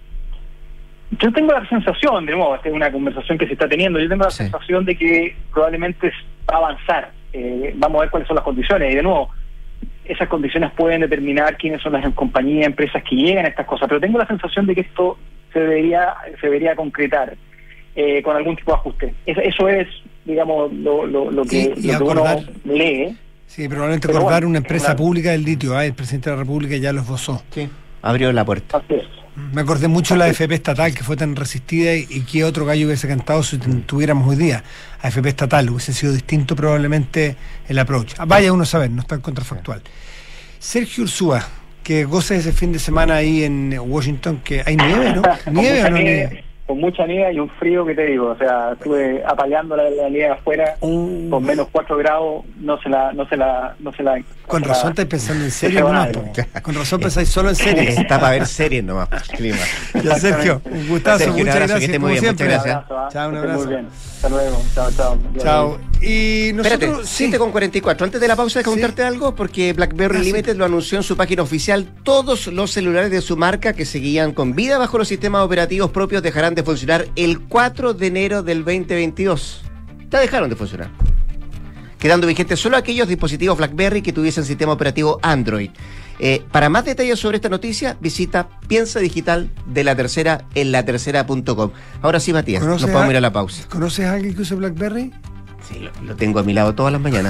Yo tengo la sensación, de nuevo, esta es una conversación que se está teniendo, yo tengo la sensación de que probablemente va a avanzar. Vamos a ver cuáles son las condiciones y de nuevo, esas condiciones pueden determinar quiénes son las compañías, empresas que llegan a estas cosas, pero tengo la sensación de que esto se debería concretar con algún tipo de ajuste. Eso es, digamos, lo que uno lee. Sí, probablemente acordar una empresa pública del litio. El presidente de la República ya lo esbozó. Sí, abrió la puerta. Así es. Me acordé mucho de la AFP estatal, que fue tan resistida y que otro gallo hubiese cantado si tuviéramos hoy día. AFP estatal hubiese sido distinto probablemente el approach. Vaya uno a saber, no está en contrafactual. Sergio Ursúa, que goces ese fin de semana ahí en Washington, que hay nieve, ¿no? ¿Nieve o no nieve? Con mucha nieve y un frío que te digo, o sea, estuve apaleando la nieve afuera con menos 4 grados, no se la con razón estáis pensando en series nomás, con razón pensáis solo en series. Está para ver series nomás, clima. Ya, Sergio, un gustazo, Sergio, muchas gracias, que como bien, siempre. muchas gracias. Chao, un abrazo. Muy bien, hasta luego, chao. Chao. Y nosotros, espérate, 7:44. Antes de la pausa, de contarte algo, porque BlackBerry Limited lo anunció en su página oficial. Todos los celulares de su marca que seguían con vida bajo los sistemas operativos propios dejarán de funcionar el 4 de enero del 2022. Ya dejaron de funcionar, quedando vigentes solo aquellos dispositivos BlackBerry que tuviesen sistema operativo Android. Para más detalles sobre esta noticia, visita Piensa Digital de La Tercera en latercera.com. Ahora sí, Matías, nos podemos ir a la pausa. ¿Conoces a alguien que use BlackBerry? Sí, lo tengo a mi lado todas las mañanas.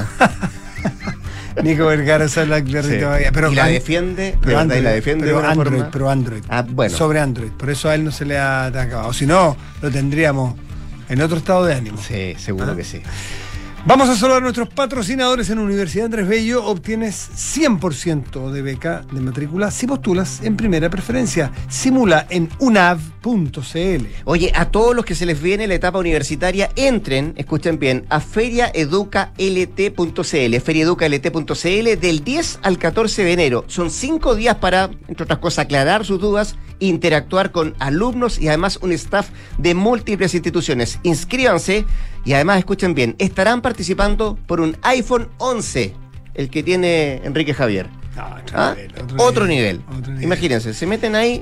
Nico Vergara usa BlackBerry todavía. Pero y la defiende, pero Android, la defiende pero de una Android, forma. pero Android. Bueno. Sobre Android. Por eso a él no se le ha acabado. Si no, lo tendríamos en otro estado de ánimo. Sí, seguro que sí. Vamos a saludar a nuestros patrocinadores. En Universidad Andrés Bello obtienes 100% de beca de matrícula si postulas en primera preferencia. Simula en unav.cl. Oye, a todos los que se les viene la etapa universitaria, entren, escuchen bien, a feriaeducalt.cl, feriaeducalt.cl del 10 al 14 de enero. Son 5 días para, entre otras cosas, aclarar sus dudas, interactuar con alumnos y además un staff de múltiples instituciones. Inscríbanse y además, escuchen bien, estarán participando por un iPhone 11, el que tiene Enrique Javier. Otro nivel. Imagínense, se meten ahí,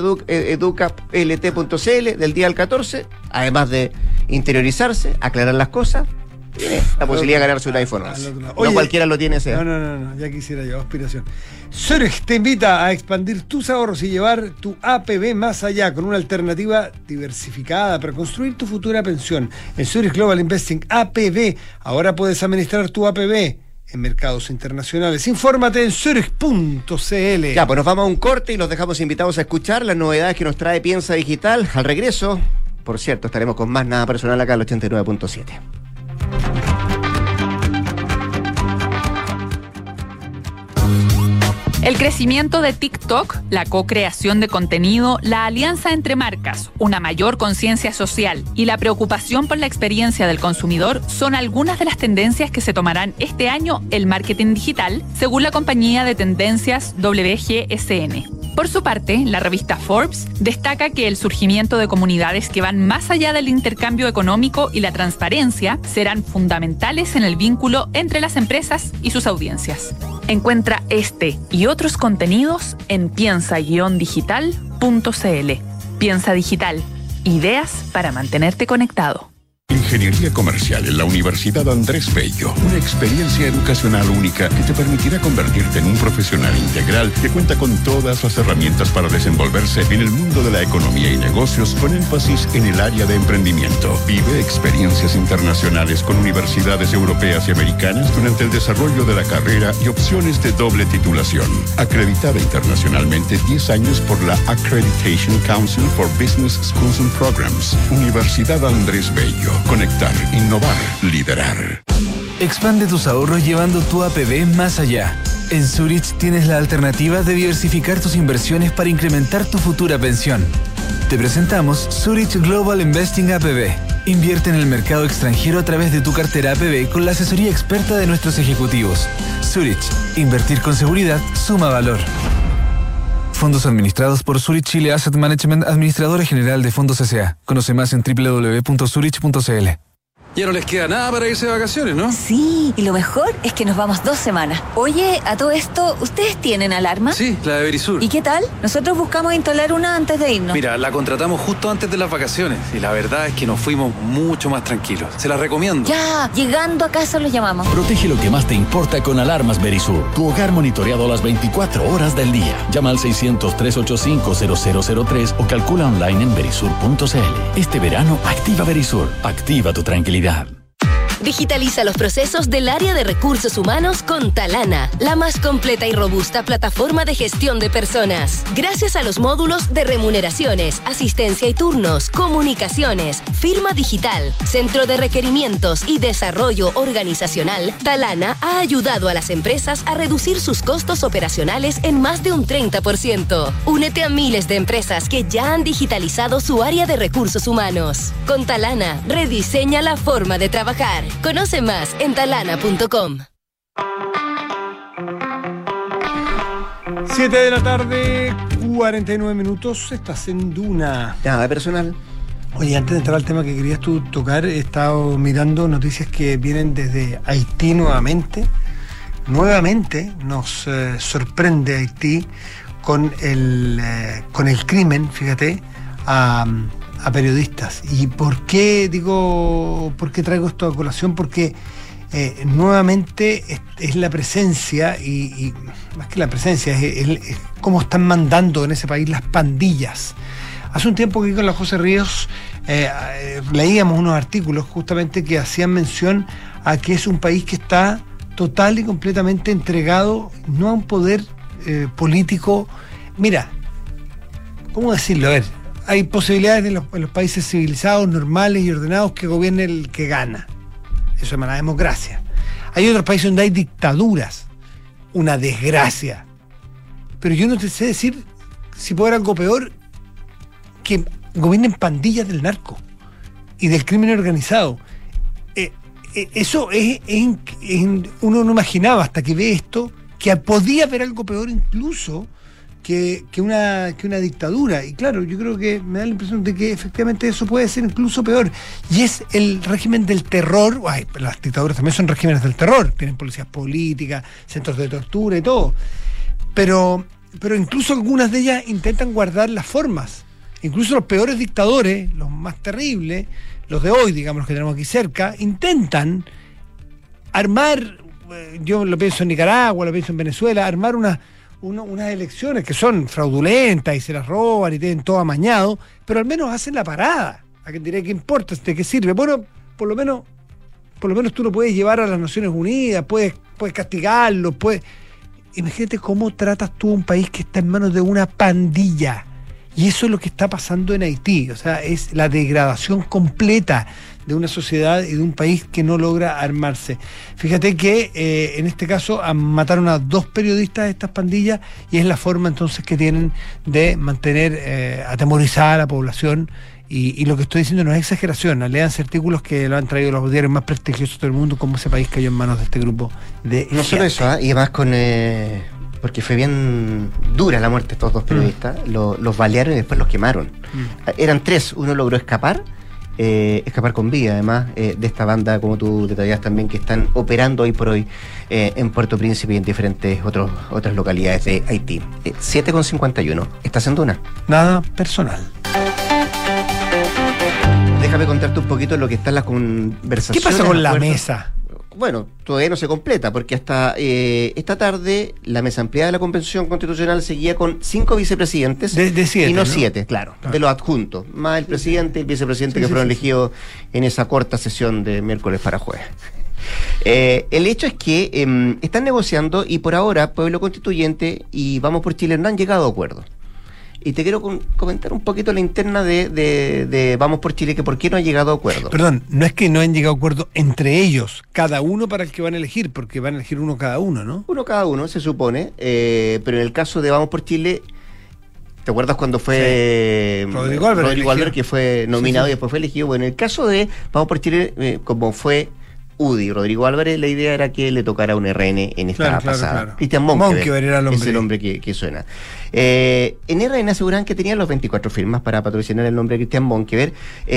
feriaeducalt.cl del día al 14, además de interiorizarse, aclarar las cosas, tiene la posibilidad de ganarse un iPhone 11. Oye, no cualquiera lo tiene ese. No, ya quisiera yo, aspiración. Zurich te invita a expandir tus ahorros y llevar tu APB más allá con una alternativa diversificada para construir tu futura pensión. En Zurich Global Investing APB, ahora puedes administrar tu APB en mercados internacionales. Infórmate en zurich.cl. Ya, pues nos vamos a un corte y los dejamos invitados a escuchar las novedades que nos trae Piensa Digital. Al regreso, por cierto, estaremos con más Nada Personal acá al 89.7. El crecimiento de TikTok, la co-creación de contenido, la alianza entre marcas, una mayor conciencia social y la preocupación por la experiencia del consumidor son algunas de las tendencias que se tomarán este año el marketing digital, según la compañía de tendencias WGSN. Por su parte, la revista Forbes destaca que el surgimiento de comunidades que van más allá del intercambio económico y la transparencia serán fundamentales en el vínculo entre las empresas y sus audiencias. Encuentra este y otros contenidos en piensa-digital.cl. Piensa Digital. Ideas para mantenerte conectado. Ingeniería Comercial en la Universidad Andrés Bello. Una experiencia educacional única que te permitirá convertirte en un profesional integral que cuenta con todas las herramientas para desenvolverse en el mundo de la economía y negocios con énfasis en el área de emprendimiento. Vive experiencias internacionales con universidades europeas y americanas durante el desarrollo de la carrera y opciones de doble titulación. Acreditada internacionalmente 10 años por la Accreditation Council for Business Schools and Programs. Universidad Andrés Bello. Conectar, innovar, liderar. Expande tus ahorros llevando tu APB más allá. En Zurich tienes la alternativa de diversificar tus inversiones para incrementar tu futura pensión. Te presentamos Zurich Global Investing APB. Invierte en el mercado extranjero a través de tu cartera APB con la asesoría experta de nuestros ejecutivos. Zurich, invertir con seguridad suma valor. Fondos administrados por Zurich Chile Asset Management, administradora general de Fondos S.A. Conoce más en www.zurich.cl. Ya no les queda nada para irse de vacaciones, ¿no? Sí, y lo mejor es que nos vamos 2 semanas. Oye, a todo esto, ¿ustedes tienen alarma? Sí, la de Verisur. ¿Y qué tal? Nosotros buscamos instalar una antes de irnos. Mira, la contratamos justo antes de las vacaciones y la verdad es que nos fuimos mucho más tranquilos. Se la recomiendo. Ya, llegando a casa los llamamos. Protege lo que más te importa con alarmas Verisur. Tu hogar monitoreado las 24 horas del día. Llama al 600-385-0003 o calcula online en verisur.cl. Este verano, activa Verisur. Activa tu tranquilidad. Digitaliza los procesos del área de recursos humanos con Talana, la más completa y robusta plataforma de gestión de personas. Gracias a los módulos de remuneraciones, asistencia y turnos, comunicaciones, firma digital, centro de requerimientos y desarrollo organizacional, Talana ha ayudado a las empresas a reducir sus costos operacionales en más de un 30%. Únete a miles de empresas que ya han digitalizado su área de recursos humanos. Con Talana, rediseña la forma de trabajar. Conoce más en talana.com. 7 de la tarde, 49 minutos. Estás en Duna. Nada personal. Oye, antes de entrar al tema que querías tú tocar, he estado mirando noticias que vienen desde Haití nuevamente. Nuevamente nos sorprende Haití con el crimen, fíjate, a periodistas. ¿Y por qué traigo esto a colación? Porque nuevamente es la presencia y más que la presencia es cómo están mandando en ese país las pandillas. Hace un tiempo que con la José Ríos leíamos unos artículos justamente que hacían mención a que es un país que está total y completamente entregado no a un poder político. Mira, ¿cómo decirlo? A ver, hay posibilidades en los países civilizados, normales y ordenados que gobierne el que gana. Eso se llama la democracia. Hay otros países donde hay dictaduras. Una desgracia. Pero yo no te sé decir si puede haber algo peor que gobiernen pandillas del narco y del crimen organizado. Eso uno no imaginaba hasta que ve esto, que podía haber algo peor incluso que una dictadura. Y claro, yo creo que me da la impresión de que efectivamente eso puede ser incluso peor. Y es el régimen del terror. Las dictaduras también son regímenes del terror. Tienen policías políticas, centros de tortura y todo. Pero incluso algunas de ellas intentan guardar las formas. Incluso los peores dictadores, los más terribles, los de hoy, digamos, los que tenemos aquí cerca, intentan armar, yo lo pienso en Nicaragua, lo pienso en Venezuela, armar unas elecciones que son fraudulentas y se las roban y tienen todo amañado, pero al menos hacen la parada. ¿A quién diré qué importa? ¿De qué sirve? Bueno, por lo menos tú lo puedes llevar a las Naciones Unidas, puedes castigarlo, Imagínate cómo tratas tú a un país que está en manos de una pandilla. Y eso es lo que está pasando en Haití. O sea, es la degradación completa de una sociedad y de un país que no logra armarse. Fíjate que en este caso mataron a 2 periodistas de estas pandillas y es la forma entonces que tienen de mantener atemorizada a la población. Y lo que estoy diciendo no es exageración, léanse artículos que lo han traído los diarios más prestigiosos del mundo, como ese país cayó en manos de este grupo de no solo eso, y además porque fue bien dura la muerte de estos 2 periodistas, los balearon y después los quemaron. Eran 3, uno logró escapar con vida, además de esta banda, como tú detallas también, que están operando hoy por hoy en Puerto Príncipe y en diferentes otras localidades de Haití. 7:51, ¿estás en Duna? Nada personal. Déjame contarte un poquito lo que están las conversaciones. ¿Qué pasa con la mesa? Bueno, todavía no se completa, porque hasta esta tarde la mesa ampliada de la Convención Constitucional seguía con 5 vicepresidentes de 7, y no ¿no? 7, claro, de los adjuntos, más el presidente y el vicepresidente que fueron elegidos en esa corta sesión de miércoles para jueves. El hecho es que están negociando y por ahora Pueblo Constituyente y Vamos por Chile no han llegado a acuerdo. Y te quiero comentar un poquito la interna de Vamos por Chile, que por qué no han llegado a acuerdo. Perdón, no es que no han llegado a acuerdo entre ellos, cada uno para el que van a elegir, porque van a elegir uno cada uno, ¿no? Uno cada uno, se supone, pero en el caso de Vamos por Chile, ¿te acuerdas cuando fue Rodrigo Álvarez, que fue nominado y después fue elegido? Bueno, en el caso de Vamos por Chile, como fue UDI, Rodrigo Álvarez, la idea era que le tocara un RN en esta pasada. Claro. Cristian Monkever era el hombre. Es el nombre que suena. En RN aseguran que tenían los 24 firmas para patrocinar el nombre de Cristian Monkever,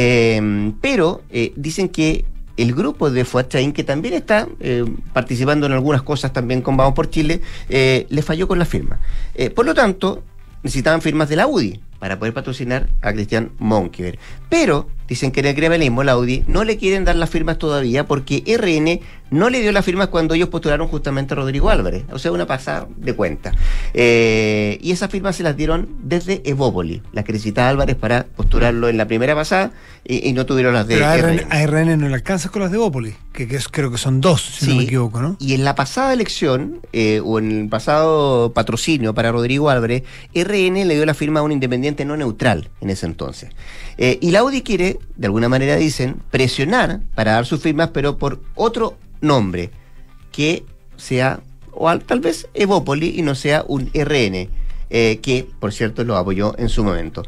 pero dicen que el grupo de Fuad Chaín, que también está participando en algunas cosas también con Vamos por Chile, le falló con la firma. Por lo tanto, necesitaban firmas de la UDI para poder patrocinar a Cristian Monkever. Pero dicen que en el gremialismo, la UDI, no le quieren dar las firmas todavía porque RN no le dio las firmas cuando ellos postularon justamente a Rodrigo Álvarez. O sea, una pasada de cuenta. Y esas firmas se las dieron desde Evópoli, las que necesitaba Álvarez para postularlo en la primera pasada y no tuvieron las de RN. A RN no le alcanza con las de Evópoli, creo que son 2, si no me equivoco, ¿no? Y en la pasada elección, o en el pasado patrocinio para Rodrigo Álvarez, RN le dio la firma a un independiente no neutral en ese entonces. Y la UDI quiere, de alguna manera dicen, presionar para dar sus firmas, pero por otro nombre, que sea, o tal vez Evópoli y no sea un RN, que por cierto lo apoyó en su momento.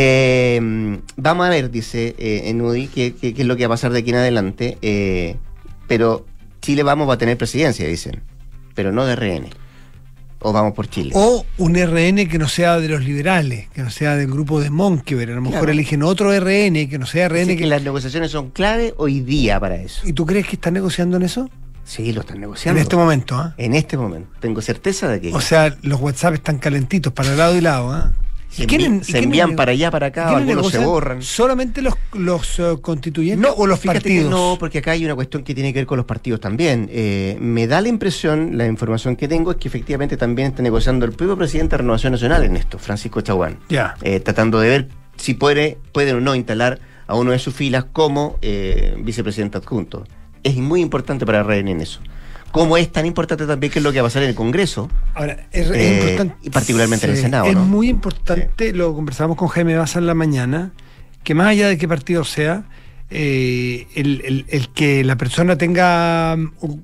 Vamos a ver, dice en UDI, qué es lo que va a pasar de aquí en adelante, pero Chile va a tener presidencia, dicen, pero no de RN. O Vamos por Chile. O un RN que no sea de los liberales, que no sea del grupo de Monkever. A lo mejor eligen otro RN que no sea RN. Que las negociaciones son clave hoy día para eso. ¿Y tú crees que están negociando en eso? Sí, lo están negociando. En este momento, ¿ah? En este momento. Tengo certeza de que... O sea, los WhatsApp están calentitos para lado y lado, ¿ah? Se envían para allá, para acá, algunos se borran. ¿Solamente los constituyentes o los partidos? No, porque acá hay una cuestión que tiene que ver con los partidos también. Me da la impresión, la información que tengo, es que efectivamente también está negociando el propio presidente de Renovación Nacional en esto, Francisco Chaguán. Tratando de ver si puede o no instalar a uno de sus filas como vicepresidente adjunto. Es muy importante para RN en eso. Como es tan importante también que es lo que va a pasar en el Congreso. Ahora, es importante, y particularmente en el Senado, es ¿no? muy importante, lo conversamos con Jaime Baza en la mañana, que más allá de qué partido sea, el que la persona tenga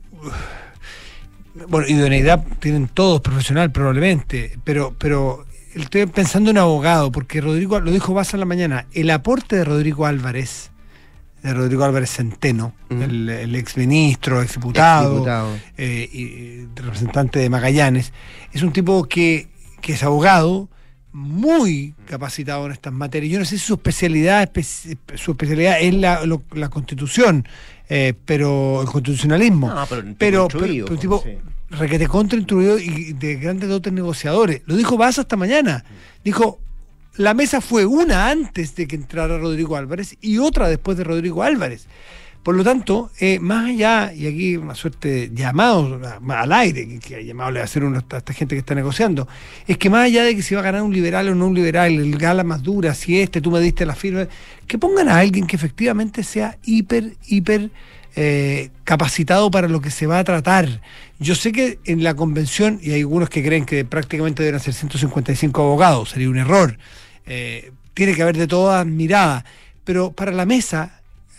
idoneidad tienen todos, profesional probablemente, pero estoy pensando en abogado, porque Rodrigo, lo dijo Baza en la mañana, el aporte de Rodrigo Álvarez Centeno, el exministro, exdiputado, y representante de Magallanes, es un tipo que es abogado, muy capacitado en estas materias. Yo no sé si su especialidad es la Constitución, pero el constitucionalismo. No, pero un tipo requete contrainstruido y de grandes dotes negociadores. Lo dijo Baza esta mañana. Dijo, la mesa fue una antes de que entrara Rodrigo Álvarez y otra después de Rodrigo Álvarez. Por lo tanto, más allá, y aquí una suerte de llamados al aire, que llamado le va a hacer a esta gente que está negociando, es que más allá de que si va a ganar un liberal o no un liberal, el gala más dura, si tú me diste la firma, que pongan a alguien que efectivamente sea hiper capacitado para lo que se va a tratar. Yo sé que en la convención, y hay algunos que creen que prácticamente deben ser 155 abogados, sería un error. Tiene que haber de todas miradas, pero para la mesa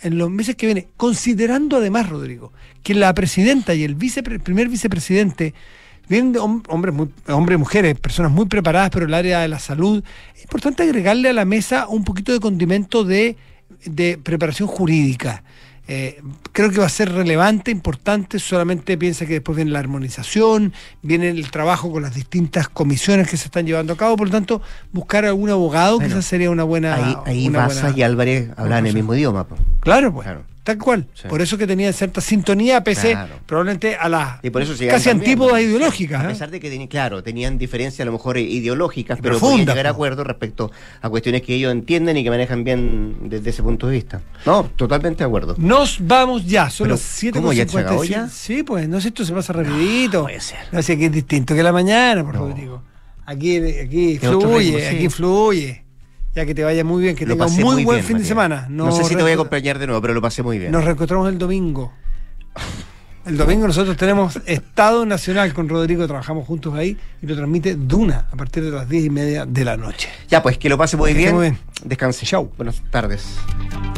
en los meses que vienen, considerando además, Rodrigo, que la presidenta y el primer vicepresidente vienen de hombres y mujeres, personas muy preparadas, pero en el área de la salud, es importante agregarle a la mesa un poquito de condimento de preparación jurídica. Creo que va a ser relevante, importante. Solamente piensa que después viene la armonización, viene el trabajo con las distintas comisiones que se están llevando a cabo. Por lo tanto, buscar algún abogado quizás sería una buena. Ahí Massa y Álvarez hablan el mismo idioma. Claro, pues. Claro. Tal cual. Sí. Por eso que tenía cierta sintonía, pese probablemente a las casi antípodas ideológicas. A pesar de que tenían diferencias a lo mejor ideológicas, pero podían llegar a acuerdo respecto a cuestiones que ellos entienden y que manejan bien desde ese punto de vista. No, totalmente de acuerdo. Nos vamos ya, son las 7:50. ¿Cómo ya? Sí, pues, no sé, esto se pasa rapidito. No puede ser. No sé, aquí es distinto que la mañana, por Rodrigo. Aquí fluye. Ya que te vaya muy bien, que tengas un muy buen fin de semana. No sé si te voy a acompañar de nuevo, pero lo pasé muy bien. Nos reencontramos el domingo. El domingo nosotros tenemos Estado Nacional con Rodrigo, trabajamos juntos ahí y lo transmite Duna a partir de las 10:30 de la noche. Ya, pues que lo pase muy bien. Descanse. Chau. Buenas tardes.